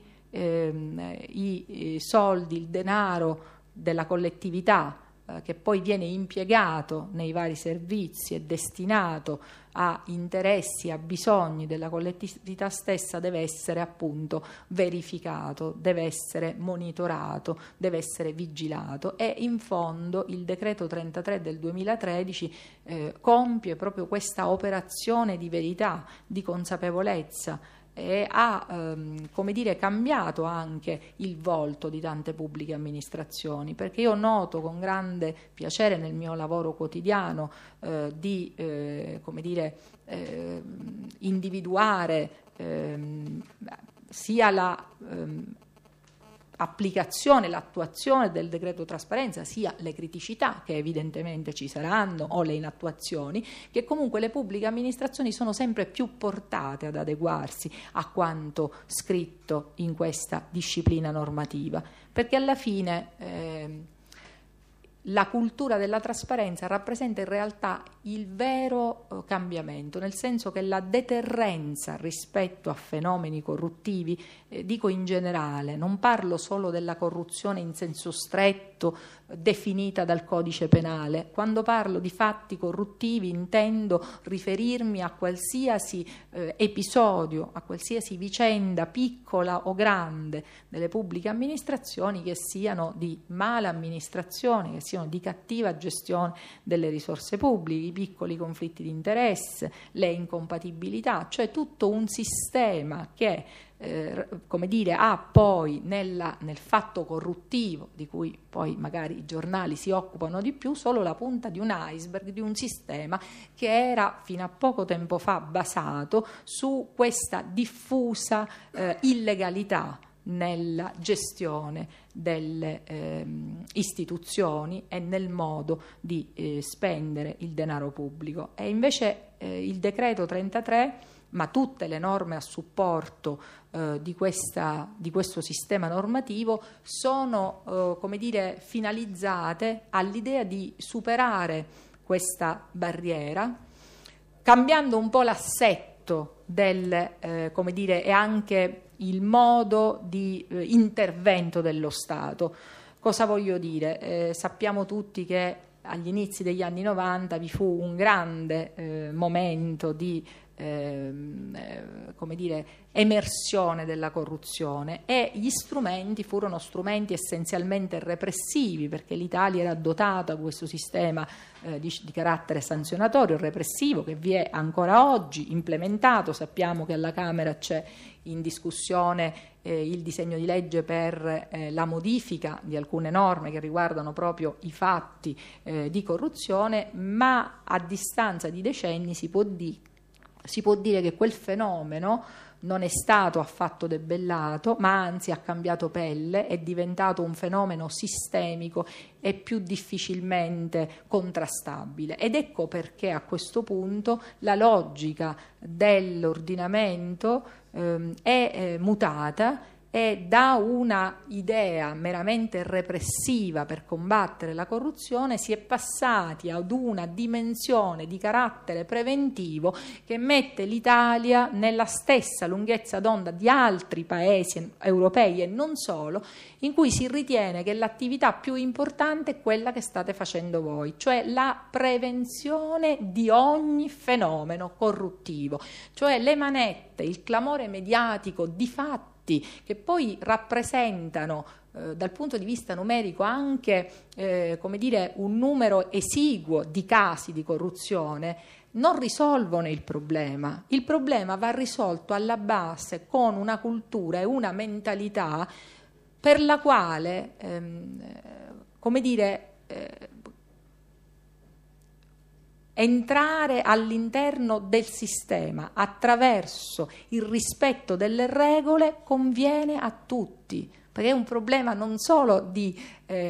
Speaker 4: i soldi, il denaro della collettività che poi viene impiegato nei vari servizi e destinato a interessi, a bisogni della collettività stessa, deve essere appunto verificato, deve essere monitorato, deve essere vigilato, e in fondo il decreto 33 del 2013 compie proprio questa operazione di verità, di consapevolezza, e ha cambiato anche il volto di tante pubbliche amministrazioni, perché io noto con grande piacere nel mio lavoro quotidiano di individuare sia la applicazione, l'attuazione del decreto trasparenza, sia le criticità che evidentemente ci saranno, o le inattuazioni, che comunque le pubbliche amministrazioni sono sempre più portate ad adeguarsi a quanto scritto in questa disciplina normativa, perché alla fine la cultura della trasparenza rappresenta in realtà il vero cambiamento, nel senso che la deterrenza rispetto a fenomeni corruttivi, dico in generale, non parlo solo della corruzione in senso stretto definita dal codice penale. Quando parlo di fatti corruttivi intendo riferirmi a qualsiasi episodio, a qualsiasi vicenda piccola o grande delle pubbliche amministrazioni, che siano di mala amministrazione, che siano di cattiva gestione delle risorse pubbliche, i piccoli conflitti di interesse, le incompatibilità, cioè tutto un sistema che ha poi nel fatto corruttivo, di cui poi magari i giornali si occupano di più, solo la punta di un iceberg di un sistema che era fino a poco tempo fa basato su questa diffusa illegalità nella gestione delle istituzioni e nel modo di spendere il denaro pubblico. E invece il decreto 33, ma tutte le norme a supporto di questo sistema normativo sono finalizzate all'idea di superare questa barriera, cambiando un po' l'assetto e anche il modo di intervento dello Stato. Cosa voglio dire? Sappiamo tutti che agli inizi degli anni 90 vi fu un grande momento di emersione della corruzione, e gli strumenti furono strumenti essenzialmente repressivi, perché l'Italia era dotata di questo sistema di carattere sanzionatorio repressivo, che vi è ancora oggi implementato. Sappiamo che alla Camera c'è in discussione il disegno di legge per la modifica di alcune norme che riguardano proprio i fatti di corruzione, ma a distanza di decenni si può dire che quel fenomeno non è stato affatto debellato, ma anzi ha cambiato pelle, è diventato un fenomeno sistemico e più difficilmente contrastabile. Ed ecco perché a questo punto la logica dell'ordinamento è mutata, e da una idea meramente repressiva per combattere la corruzione si è passati ad una dimensione di carattere preventivo che mette l'Italia nella stessa lunghezza d'onda di altri paesi europei e non solo, in cui si ritiene che l'attività più importante è quella che state facendo voi, cioè la prevenzione di ogni fenomeno corruttivo, cioè le manette, il clamore mediatico di fatti che poi rappresentano dal punto di vista numerico anche un numero esiguo di casi di corruzione, non risolvono il problema. Il problema va risolto alla base con una cultura e una mentalità per la quale entrare all'interno del sistema attraverso il rispetto delle regole conviene a tutti, perché è un problema non solo di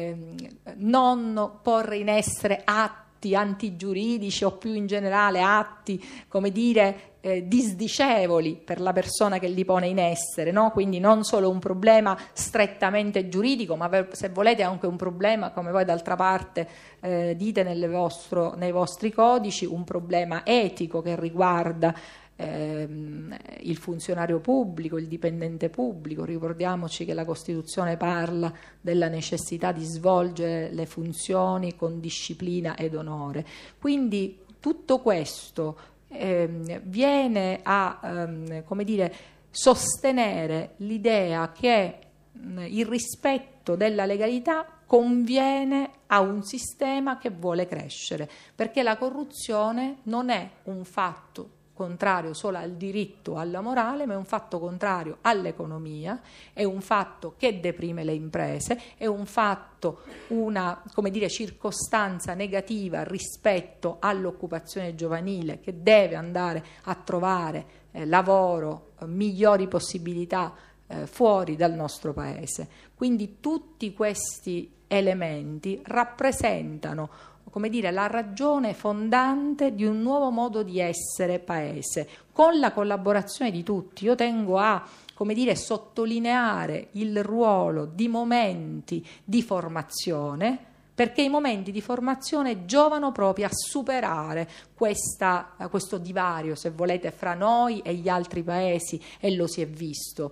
Speaker 4: non porre in essere atti antigiuridici o più in generale atti, disdicevoli per la persona che li pone in essere, no? Quindi non solo un problema strettamente giuridico, ma se volete anche un problema, come voi d'altra parte dite nei vostri codici, un problema etico che riguarda il funzionario pubblico, il dipendente pubblico. Ricordiamoci che la Costituzione parla della necessità di svolgere le funzioni con disciplina ed onore. Quindi tutto questo viene a sostenere l'idea che il rispetto della legalità conviene a un sistema che vuole crescere, perché la corruzione non è un fatto contrario solo al diritto, alla morale, ma è un fatto contrario all'economia, è un fatto che deprime le imprese, è un fatto, una circostanza negativa rispetto all'occupazione giovanile che deve andare a trovare lavoro, migliori possibilità fuori dal nostro paese. Quindi tutti questi elementi rappresentano la ragione fondante di un nuovo modo di essere paese, con la collaborazione di tutti. Io tengo a sottolineare il ruolo di momenti di formazione, perché i momenti di formazione giovano proprio a superare questo divario, se volete, fra noi e gli altri paesi, e lo si è visto.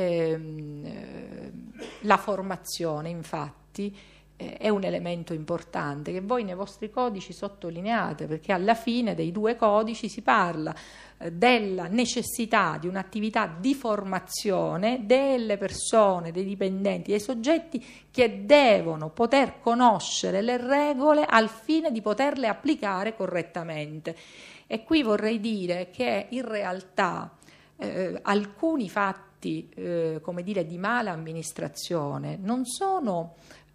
Speaker 4: La formazione, infatti, è un elemento importante che voi nei vostri codici sottolineate, perché alla fine dei due codici si parla della necessità di un'attività di formazione delle persone, dei dipendenti, dei soggetti che devono poter conoscere le regole al fine di poterle applicare correttamente. E qui vorrei dire che in realtà alcuni fatti di mala amministrazione non sono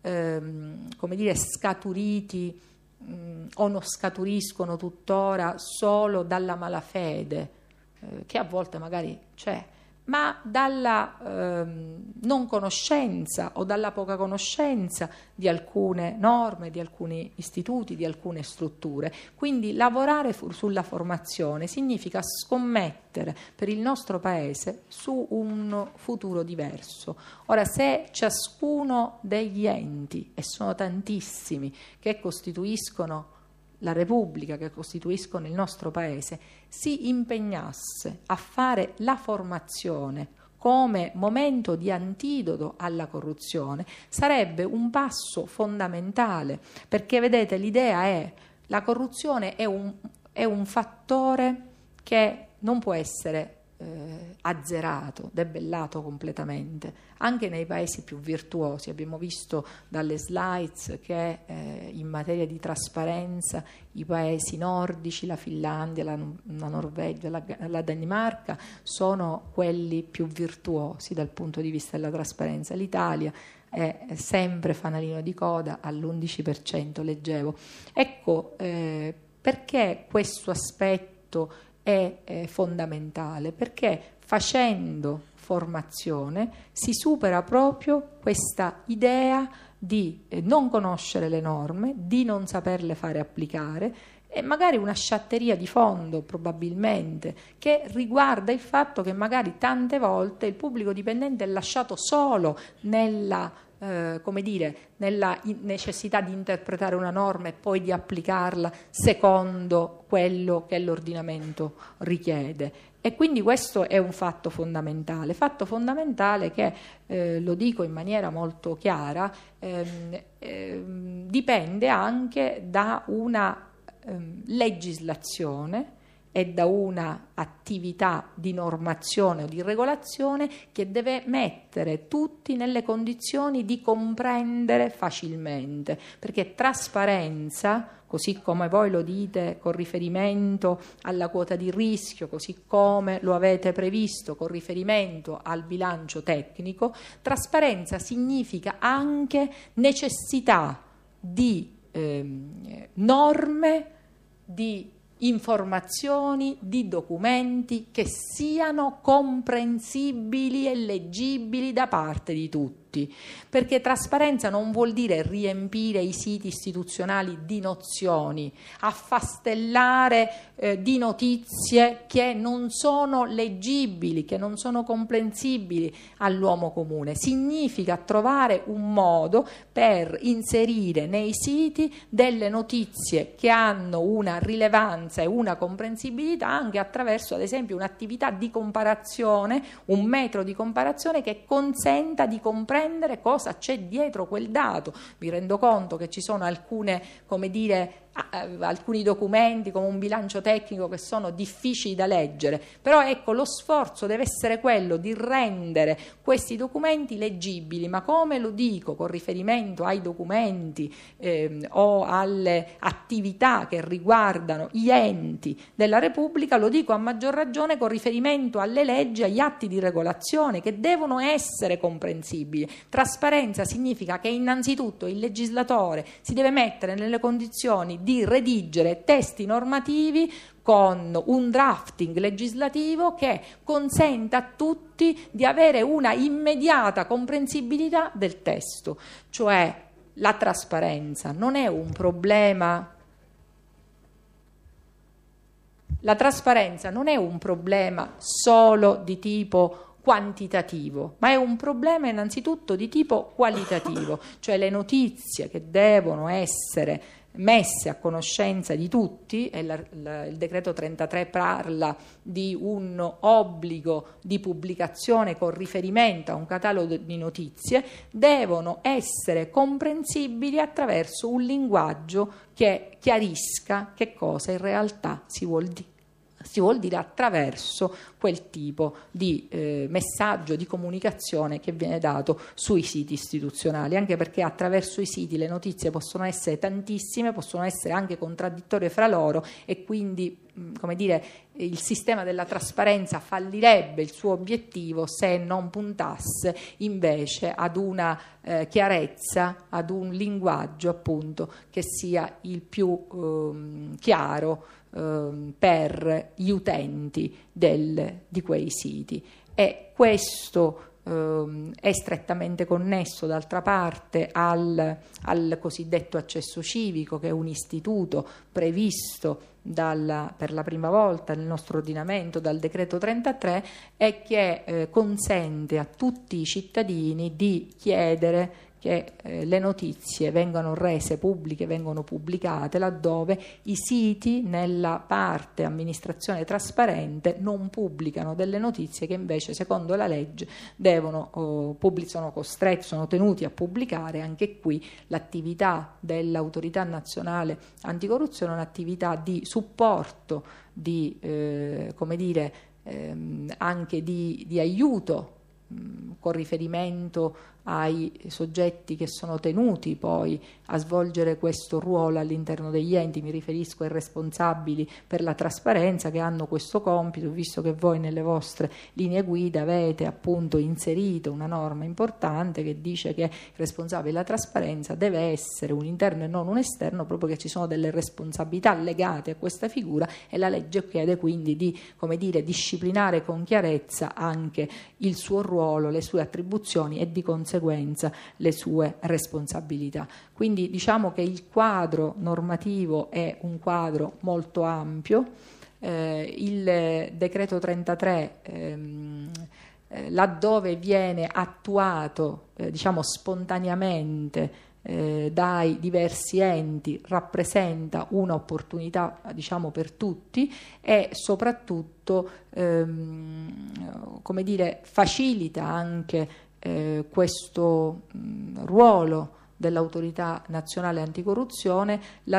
Speaker 4: scaturiti o non scaturiscono tuttora solo dalla malafede, che a volte magari c'è, ma dalla non conoscenza o dalla poca conoscenza di alcune norme, di alcuni istituti, di alcune strutture. Quindi lavorare sulla formazione significa scommettere per il nostro Paese su un futuro diverso. Ora, se ciascuno degli enti, e sono tantissimi, che costituiscono la Repubblica, che costituiscono il nostro Paese, si impegnasse a fare la formazione come momento di antidoto alla corruzione, sarebbe un passo fondamentale, perché vedete, l'idea è la corruzione è un fattore che non può essere azzerato, debellato completamente, anche nei paesi più virtuosi. Abbiamo visto dalle slides che in materia di trasparenza i paesi nordici, la Finlandia, la Norvegia, la Danimarca sono quelli più virtuosi dal punto di vista della trasparenza. L'Italia è sempre fanalino di coda, all'11%, leggevo. Ecco perché questo aspetto è fondamentale, perché facendo formazione si supera proprio questa idea di non conoscere le norme, di non saperle fare applicare, e magari una sciatteria di fondo probabilmente, che riguarda il fatto che magari tante volte il pubblico dipendente è lasciato solo nella nella necessità di interpretare una norma e poi di applicarla secondo quello che l'ordinamento richiede. E quindi questo è un fatto fondamentale che, lo dico in maniera molto chiara, dipende anche da una legislazione e da una attività di normazione o di regolazione che deve mettere tutti nelle condizioni di comprendere facilmente, perché trasparenza, così come voi lo dite con riferimento alla quota di rischio, così come lo avete previsto con riferimento al bilancio tecnico, trasparenza significa anche necessità di norme, di informazioni, di documenti che siano comprensibili e leggibili da parte di tutti, perché trasparenza non vuol dire riempire i siti istituzionali di nozioni, affastellare di notizie che non sono leggibili, che non sono comprensibili all'uomo comune. Significa trovare un modo per inserire nei siti delle notizie che hanno una rilevanza e una comprensibilità anche attraverso, ad esempio, un'attività di comparazione, un metro di comparazione che consenta di comprendere cosa c'è dietro quel dato. Mi rendo conto che ci sono alcune, alcuni documenti come un bilancio tecnico che sono difficili da leggere, però ecco, lo sforzo deve essere quello di rendere questi documenti leggibili, ma come lo dico con riferimento ai documenti o alle attività che riguardano gli enti della Repubblica, lo dico a maggior ragione con riferimento alle leggi, agli atti di regolazione che devono essere comprensibili. Trasparenza significa che innanzitutto il legislatore si deve mettere nelle condizioni di redigere testi normativi con un drafting legislativo che consenta a tutti di avere una immediata comprensibilità del testo. Cioè, la trasparenza non è un problema. La trasparenza non è un problema solo di tipo quantitativo, ma è un problema innanzitutto di tipo qualitativo, cioè le notizie che devono essere messe a conoscenza di tutti, e il decreto 33 parla di un obbligo di pubblicazione con riferimento a un catalogo di notizie, devono essere comprensibili attraverso un linguaggio che chiarisca che cosa in realtà si vuol dire attraverso quel tipo di messaggio, di comunicazione che viene dato sui siti istituzionali, anche perché attraverso i siti le notizie possono essere tantissime, possono essere anche contraddittorie fra loro, e quindi il sistema della trasparenza fallirebbe il suo obiettivo se non puntasse invece ad una chiarezza, ad un linguaggio appunto che sia il più chiaro per gli utenti di quei siti. E questo è strettamente connesso d'altra parte al cosiddetto accesso civico, che è un istituto previsto per la prima volta nel nostro ordinamento dal decreto 33 e che consente a tutti i cittadini di chiedere che le notizie vengano rese pubbliche, vengono pubblicate laddove i siti nella parte amministrazione trasparente non pubblicano delle notizie che invece secondo la legge sono costretti, sono tenuti a pubblicare. Anche qui l'attività dell'Autorità Nazionale Anticorruzione è un'attività di supporto, anche di aiuto con riferimento ai soggetti che sono tenuti poi a svolgere questo ruolo all'interno degli enti, mi riferisco ai responsabili per la trasparenza che hanno questo compito, visto che voi nelle vostre linee guida avete appunto inserito una norma importante che dice che il responsabile della trasparenza deve essere un interno e non un esterno, proprio che ci sono delle responsabilità legate a questa figura e la legge chiede quindi di, come dire, disciplinare con chiarezza anche il suo ruolo, le sue attribuzioni e di conseguenza le sue responsabilità. Quindi diciamo che il quadro normativo è un quadro molto ampio. Il decreto 33 laddove viene attuato diciamo spontaneamente dai diversi enti rappresenta un'opportunità diciamo per tutti e soprattutto come dire facilita anche questo ruolo dell'autorità nazionale anticorruzione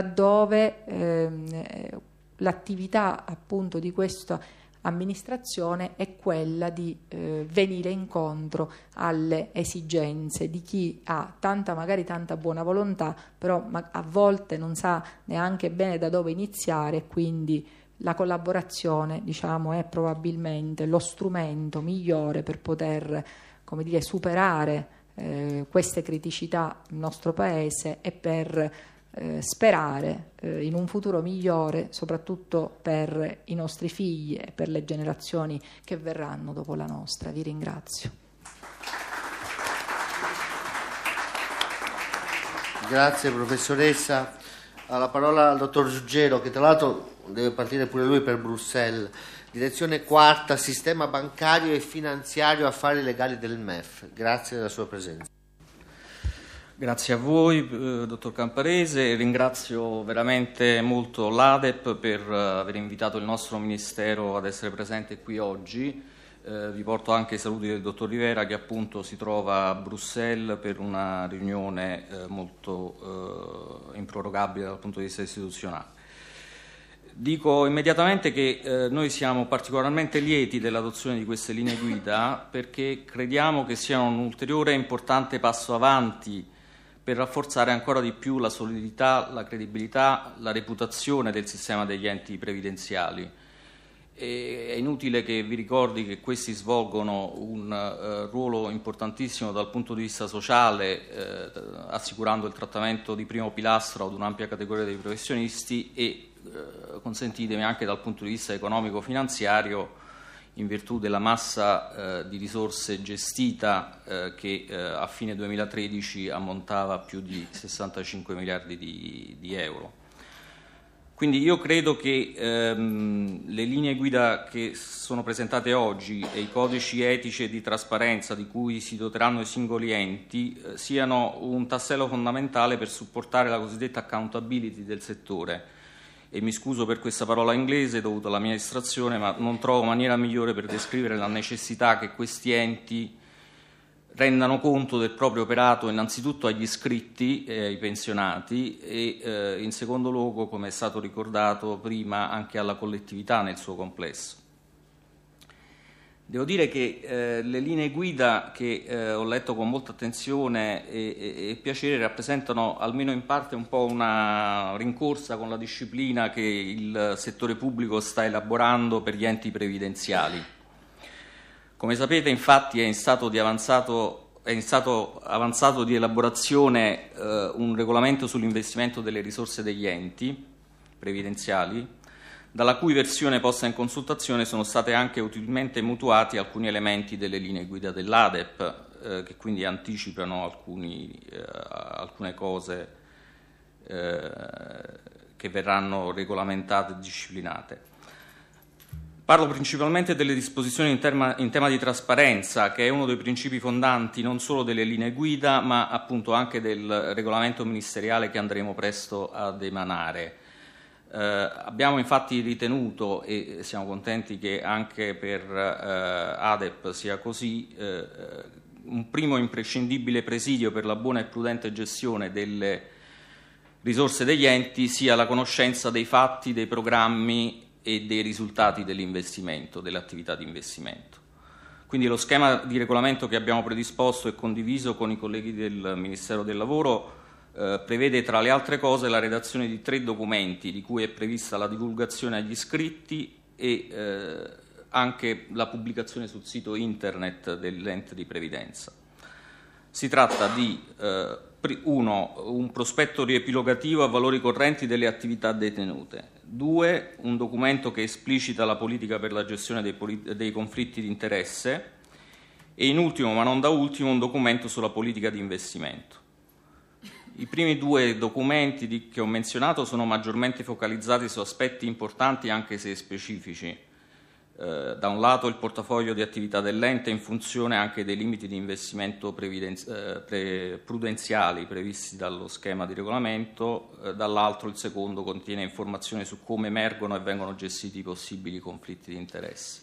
Speaker 4: laddove l'attività appunto di questa amministrazione è quella di venire incontro alle esigenze di chi ha magari tanta buona volontà, però a volte non sa neanche bene da dove iniziare, quindi la collaborazione diciamo è probabilmente lo strumento migliore per poter, come dire, superare queste criticità nel nostro Paese e per sperare in un futuro migliore soprattutto per i nostri figli e per le generazioni che verranno dopo la nostra. Vi ringrazio.
Speaker 1: Grazie professoressa. La parola al dottor Giuggero, che tra l'altro deve partire pure lui per Bruxelles. Direzione quarta, sistema bancario e finanziario, affari legali del MEF. Grazie della sua presenza.
Speaker 5: Grazie a voi, dottor Camparese. Ringrazio veramente molto l'ADEP per aver invitato il nostro Ministero ad essere presente qui oggi. Vi porto anche i saluti del dottor Rivera, che appunto si trova a Bruxelles per una riunione molto improrogabile dal punto di vista istituzionale. Dico immediatamente che noi siamo particolarmente lieti dell'adozione di queste linee guida perché crediamo che siano un ulteriore e importante passo avanti per rafforzare ancora di più la solidità, la credibilità, la reputazione del sistema degli enti previdenziali. È inutile che vi ricordi che questi svolgono un ruolo importantissimo dal punto di vista sociale, assicurando il trattamento di primo pilastro ad un'ampia categoria di professionisti e consentitemi anche dal punto di vista economico-finanziario in virtù della massa di risorse gestita che a fine 2013 ammontava a più di 65 miliardi di euro. Quindi io credo che le linee guida che sono presentate oggi e i codici etici e di trasparenza di cui si doteranno i singoli enti siano un tassello fondamentale per supportare la cosiddetta accountability del settore. E mi scuso per questa parola inglese dovuta alla mia distrazione, ma non trovo maniera migliore per descrivere la necessità che questi enti rendano conto del proprio operato innanzitutto agli iscritti e ai pensionati e in secondo luogo, come è stato ricordato prima, anche alla collettività nel suo complesso. Devo dire che le linee guida che ho letto con molta attenzione e piacere rappresentano almeno in parte un po' una rincorsa con la disciplina che il settore pubblico sta elaborando per gli enti previdenziali. Come sapete, infatti, è in stato avanzato di elaborazione un regolamento sull'investimento delle risorse degli enti previdenziali, dalla cui versione posta in consultazione sono state anche utilmente mutuati alcuni elementi delle linee guida dell'ADEP, che quindi anticipano alcune cose che verranno regolamentate e disciplinate. Parlo principalmente delle disposizioni in tema di trasparenza, che è uno dei principi fondanti non solo delle linee guida, ma appunto anche del regolamento ministeriale che andremo presto ad emanare. Abbiamo infatti ritenuto, e siamo contenti che anche per ADEP sia così, un primo imprescindibile presidio per la buona e prudente gestione delle risorse degli enti sia la conoscenza dei fatti, dei programmi e dei risultati dell'investimento, dell'attività di investimento. Quindi lo schema di regolamento che abbiamo predisposto e condiviso con i colleghi del Ministero del Lavoro prevede tra le altre cose la redazione di 3 documenti di cui è prevista la divulgazione agli iscritti e anche la pubblicazione sul sito internet dell'ente di previdenza. Si tratta di un prospetto riepilogativo a valori correnti delle attività detenute, 2, un documento che esplicita la politica per la gestione dei conflitti di interesse e in ultimo, ma non da ultimo, un documento sulla politica di investimento. I primi 2 documenti che ho menzionato sono maggiormente focalizzati su aspetti importanti anche se specifici. Da un lato il portafoglio di attività dell'ente in funzione anche dei limiti di investimento prudenziali previsti dallo schema di regolamento, dall'altro il secondo contiene informazioni su come emergono e vengono gestiti i possibili conflitti di interessi.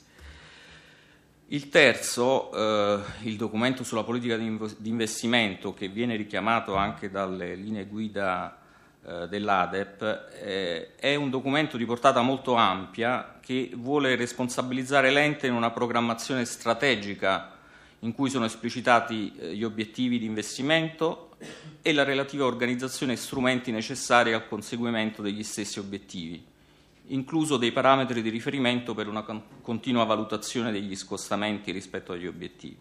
Speaker 5: Il terzo, il documento sulla politica di investimento, che viene richiamato anche dalle linee guida dell'ADEP, è un documento di portata molto ampia che vuole responsabilizzare l'ente in una programmazione strategica in cui sono esplicitati gli obiettivi di investimento e la relativa organizzazione e strumenti necessari al conseguimento degli stessi obiettivi, incluso dei parametri di riferimento per una continua valutazione degli scostamenti rispetto agli obiettivi.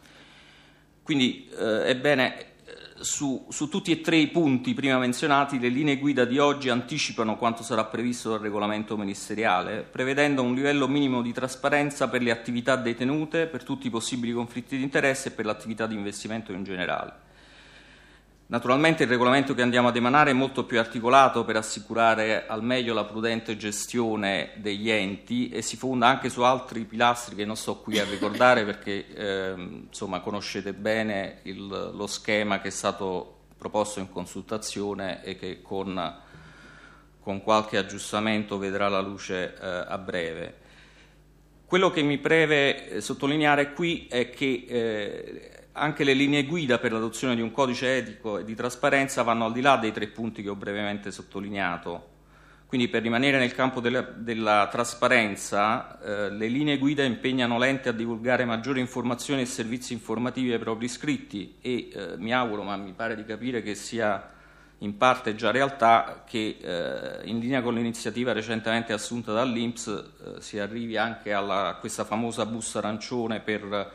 Speaker 5: Quindi, ebbene, su tutti e 3 i punti prima menzionati, le linee guida di oggi anticipano quanto sarà previsto dal regolamento ministeriale, prevedendo un livello minimo di trasparenza per le attività detenute, per tutti i possibili conflitti di interesse e per l'attività di investimento in generale. Naturalmente il regolamento che andiamo ad emanare è molto più articolato per assicurare al meglio la prudente gestione degli enti e si fonda anche su altri pilastri che non sto qui a ricordare perché conoscete bene lo schema che è stato proposto in consultazione e che con qualche aggiustamento vedrà la luce a breve. Quello che mi preme sottolineare qui è che anche le linee guida per l'adozione di un codice etico e di trasparenza vanno al di là dei 3 punti che ho brevemente sottolineato. Quindi, per rimanere nel campo della trasparenza, le linee guida impegnano l'ente a divulgare maggiori informazioni e servizi informativi ai propri iscritti e mi auguro, ma mi pare di capire che sia in parte già realtà, che in linea con l'iniziativa recentemente assunta dall'INPS si arrivi anche a questa famosa busta arancione per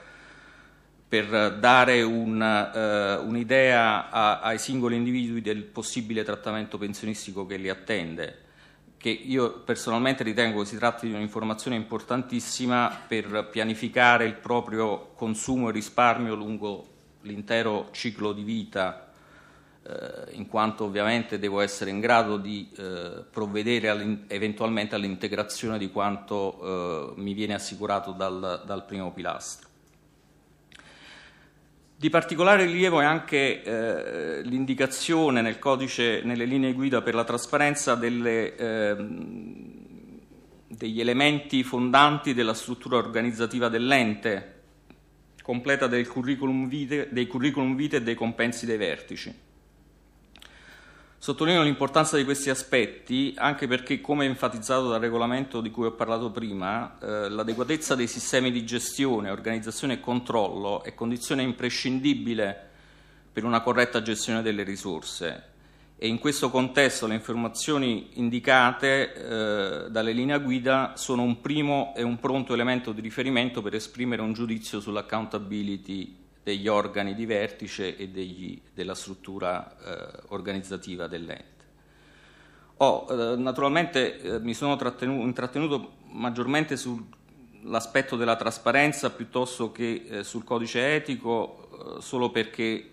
Speaker 5: dare un'idea ai singoli individui del possibile trattamento pensionistico che li attende, che io personalmente ritengo che si tratti di un'informazione importantissima per pianificare il proprio consumo e risparmio lungo l'intero ciclo di vita, in quanto ovviamente devo essere in grado di provvedere eventualmente all'integrazione di quanto mi viene assicurato dal primo pilastro. Di particolare rilievo è anche l'indicazione nel codice, nelle linee guida per la trasparenza degli elementi fondanti della struttura organizzativa dell'ente, completa dei curriculum vitae e dei compensi dei vertici. Sottolineo l'importanza di questi aspetti anche perché, come enfatizzato dal regolamento di cui ho parlato prima, l'adeguatezza dei sistemi di gestione, organizzazione e controllo è condizione imprescindibile per una corretta gestione delle risorse e in questo contesto le informazioni indicate dalle linee guida sono un primo e un pronto elemento di riferimento per esprimere un giudizio sull'accountability degli organi di vertice e della struttura organizzativa dell'ente. Naturalmente mi sono intrattenuto maggiormente sull'aspetto della trasparenza piuttosto che sul codice etico, solo perché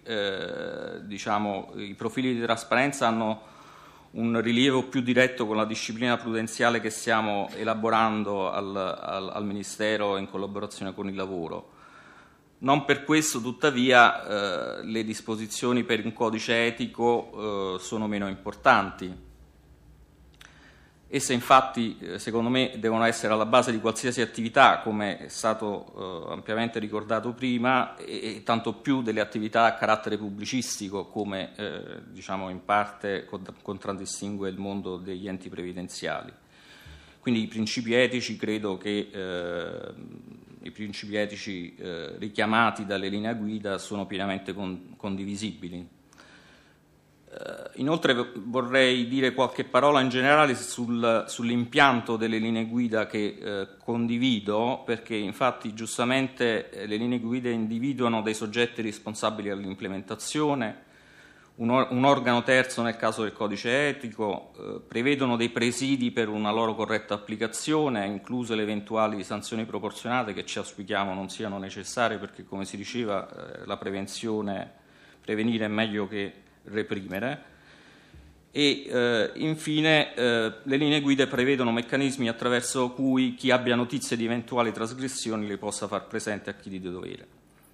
Speaker 5: i profili di trasparenza hanno un rilievo più diretto con la disciplina prudenziale che stiamo elaborando al Ministero in collaborazione con il lavoro. Non per questo, tuttavia, le disposizioni per un codice etico sono meno importanti. Esse, infatti, secondo me, devono essere alla base di qualsiasi attività, come è stato ampiamente ricordato prima, e tanto più delle attività a carattere pubblicistico, come in parte contraddistingue il mondo degli enti previdenziali. Quindi i principi etici credo che i principi etici richiamati dalle linee guida sono pienamente condivisibili. Inoltre vorrei dire qualche parola in generale sull'impianto delle linee guida che condivido, perché infatti giustamente le linee guida individuano dei soggetti responsabili all'implementazione, un organo terzo nel caso del codice etico, prevedono dei presidi per una loro corretta applicazione, incluse le eventuali sanzioni proporzionate che ci auspichiamo non siano necessarie, perché come si diceva prevenire è meglio che reprimere. E infine le linee guida prevedono meccanismi attraverso cui chi abbia notizie di eventuali trasgressioni le possa far presente a chi di dovere.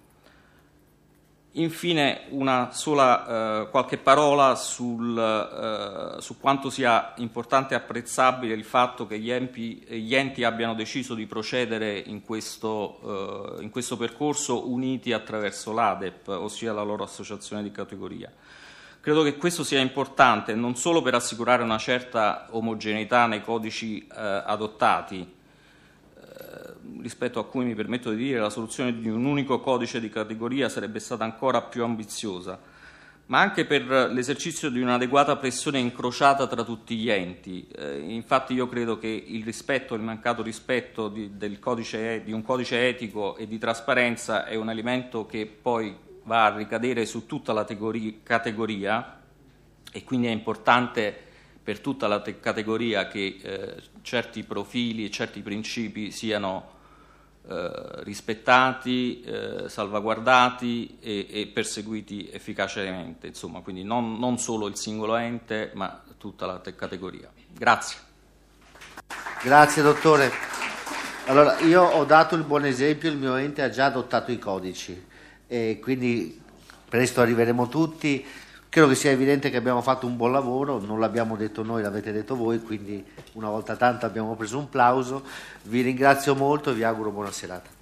Speaker 5: Infine una sola qualche parola su quanto sia importante e apprezzabile il fatto che gli enti abbiano deciso di procedere in questo percorso uniti attraverso l'ADEP, ossia la loro associazione di categoria. Credo che questo sia importante non solo per assicurare una certa omogeneità nei codici adottati, rispetto a cui mi permetto di dire la soluzione di un unico codice di categoria sarebbe stata ancora più ambiziosa, ma anche per l'esercizio di un'adeguata pressione incrociata tra tutti gli enti. Infatti io credo che il mancato rispetto di un codice etico e di trasparenza è un elemento che poi va a ricadere su tutta la categoria, e quindi è importante per tutta la categoria che certi profili e certi principi siano rispettati, salvaguardati e perseguiti efficacemente, insomma, quindi non solo il singolo ente ma tutta la categoria. Grazie.
Speaker 1: Grazie dottore. Allora, io ho dato il buon esempio, il mio ente ha già adottato i codici e quindi presto arriveremo tutti. Credo che sia evidente che abbiamo fatto un buon lavoro, non l'abbiamo detto noi, l'avete detto voi, quindi una volta tanto abbiamo preso un plauso. Vi ringrazio molto e vi auguro buona serata.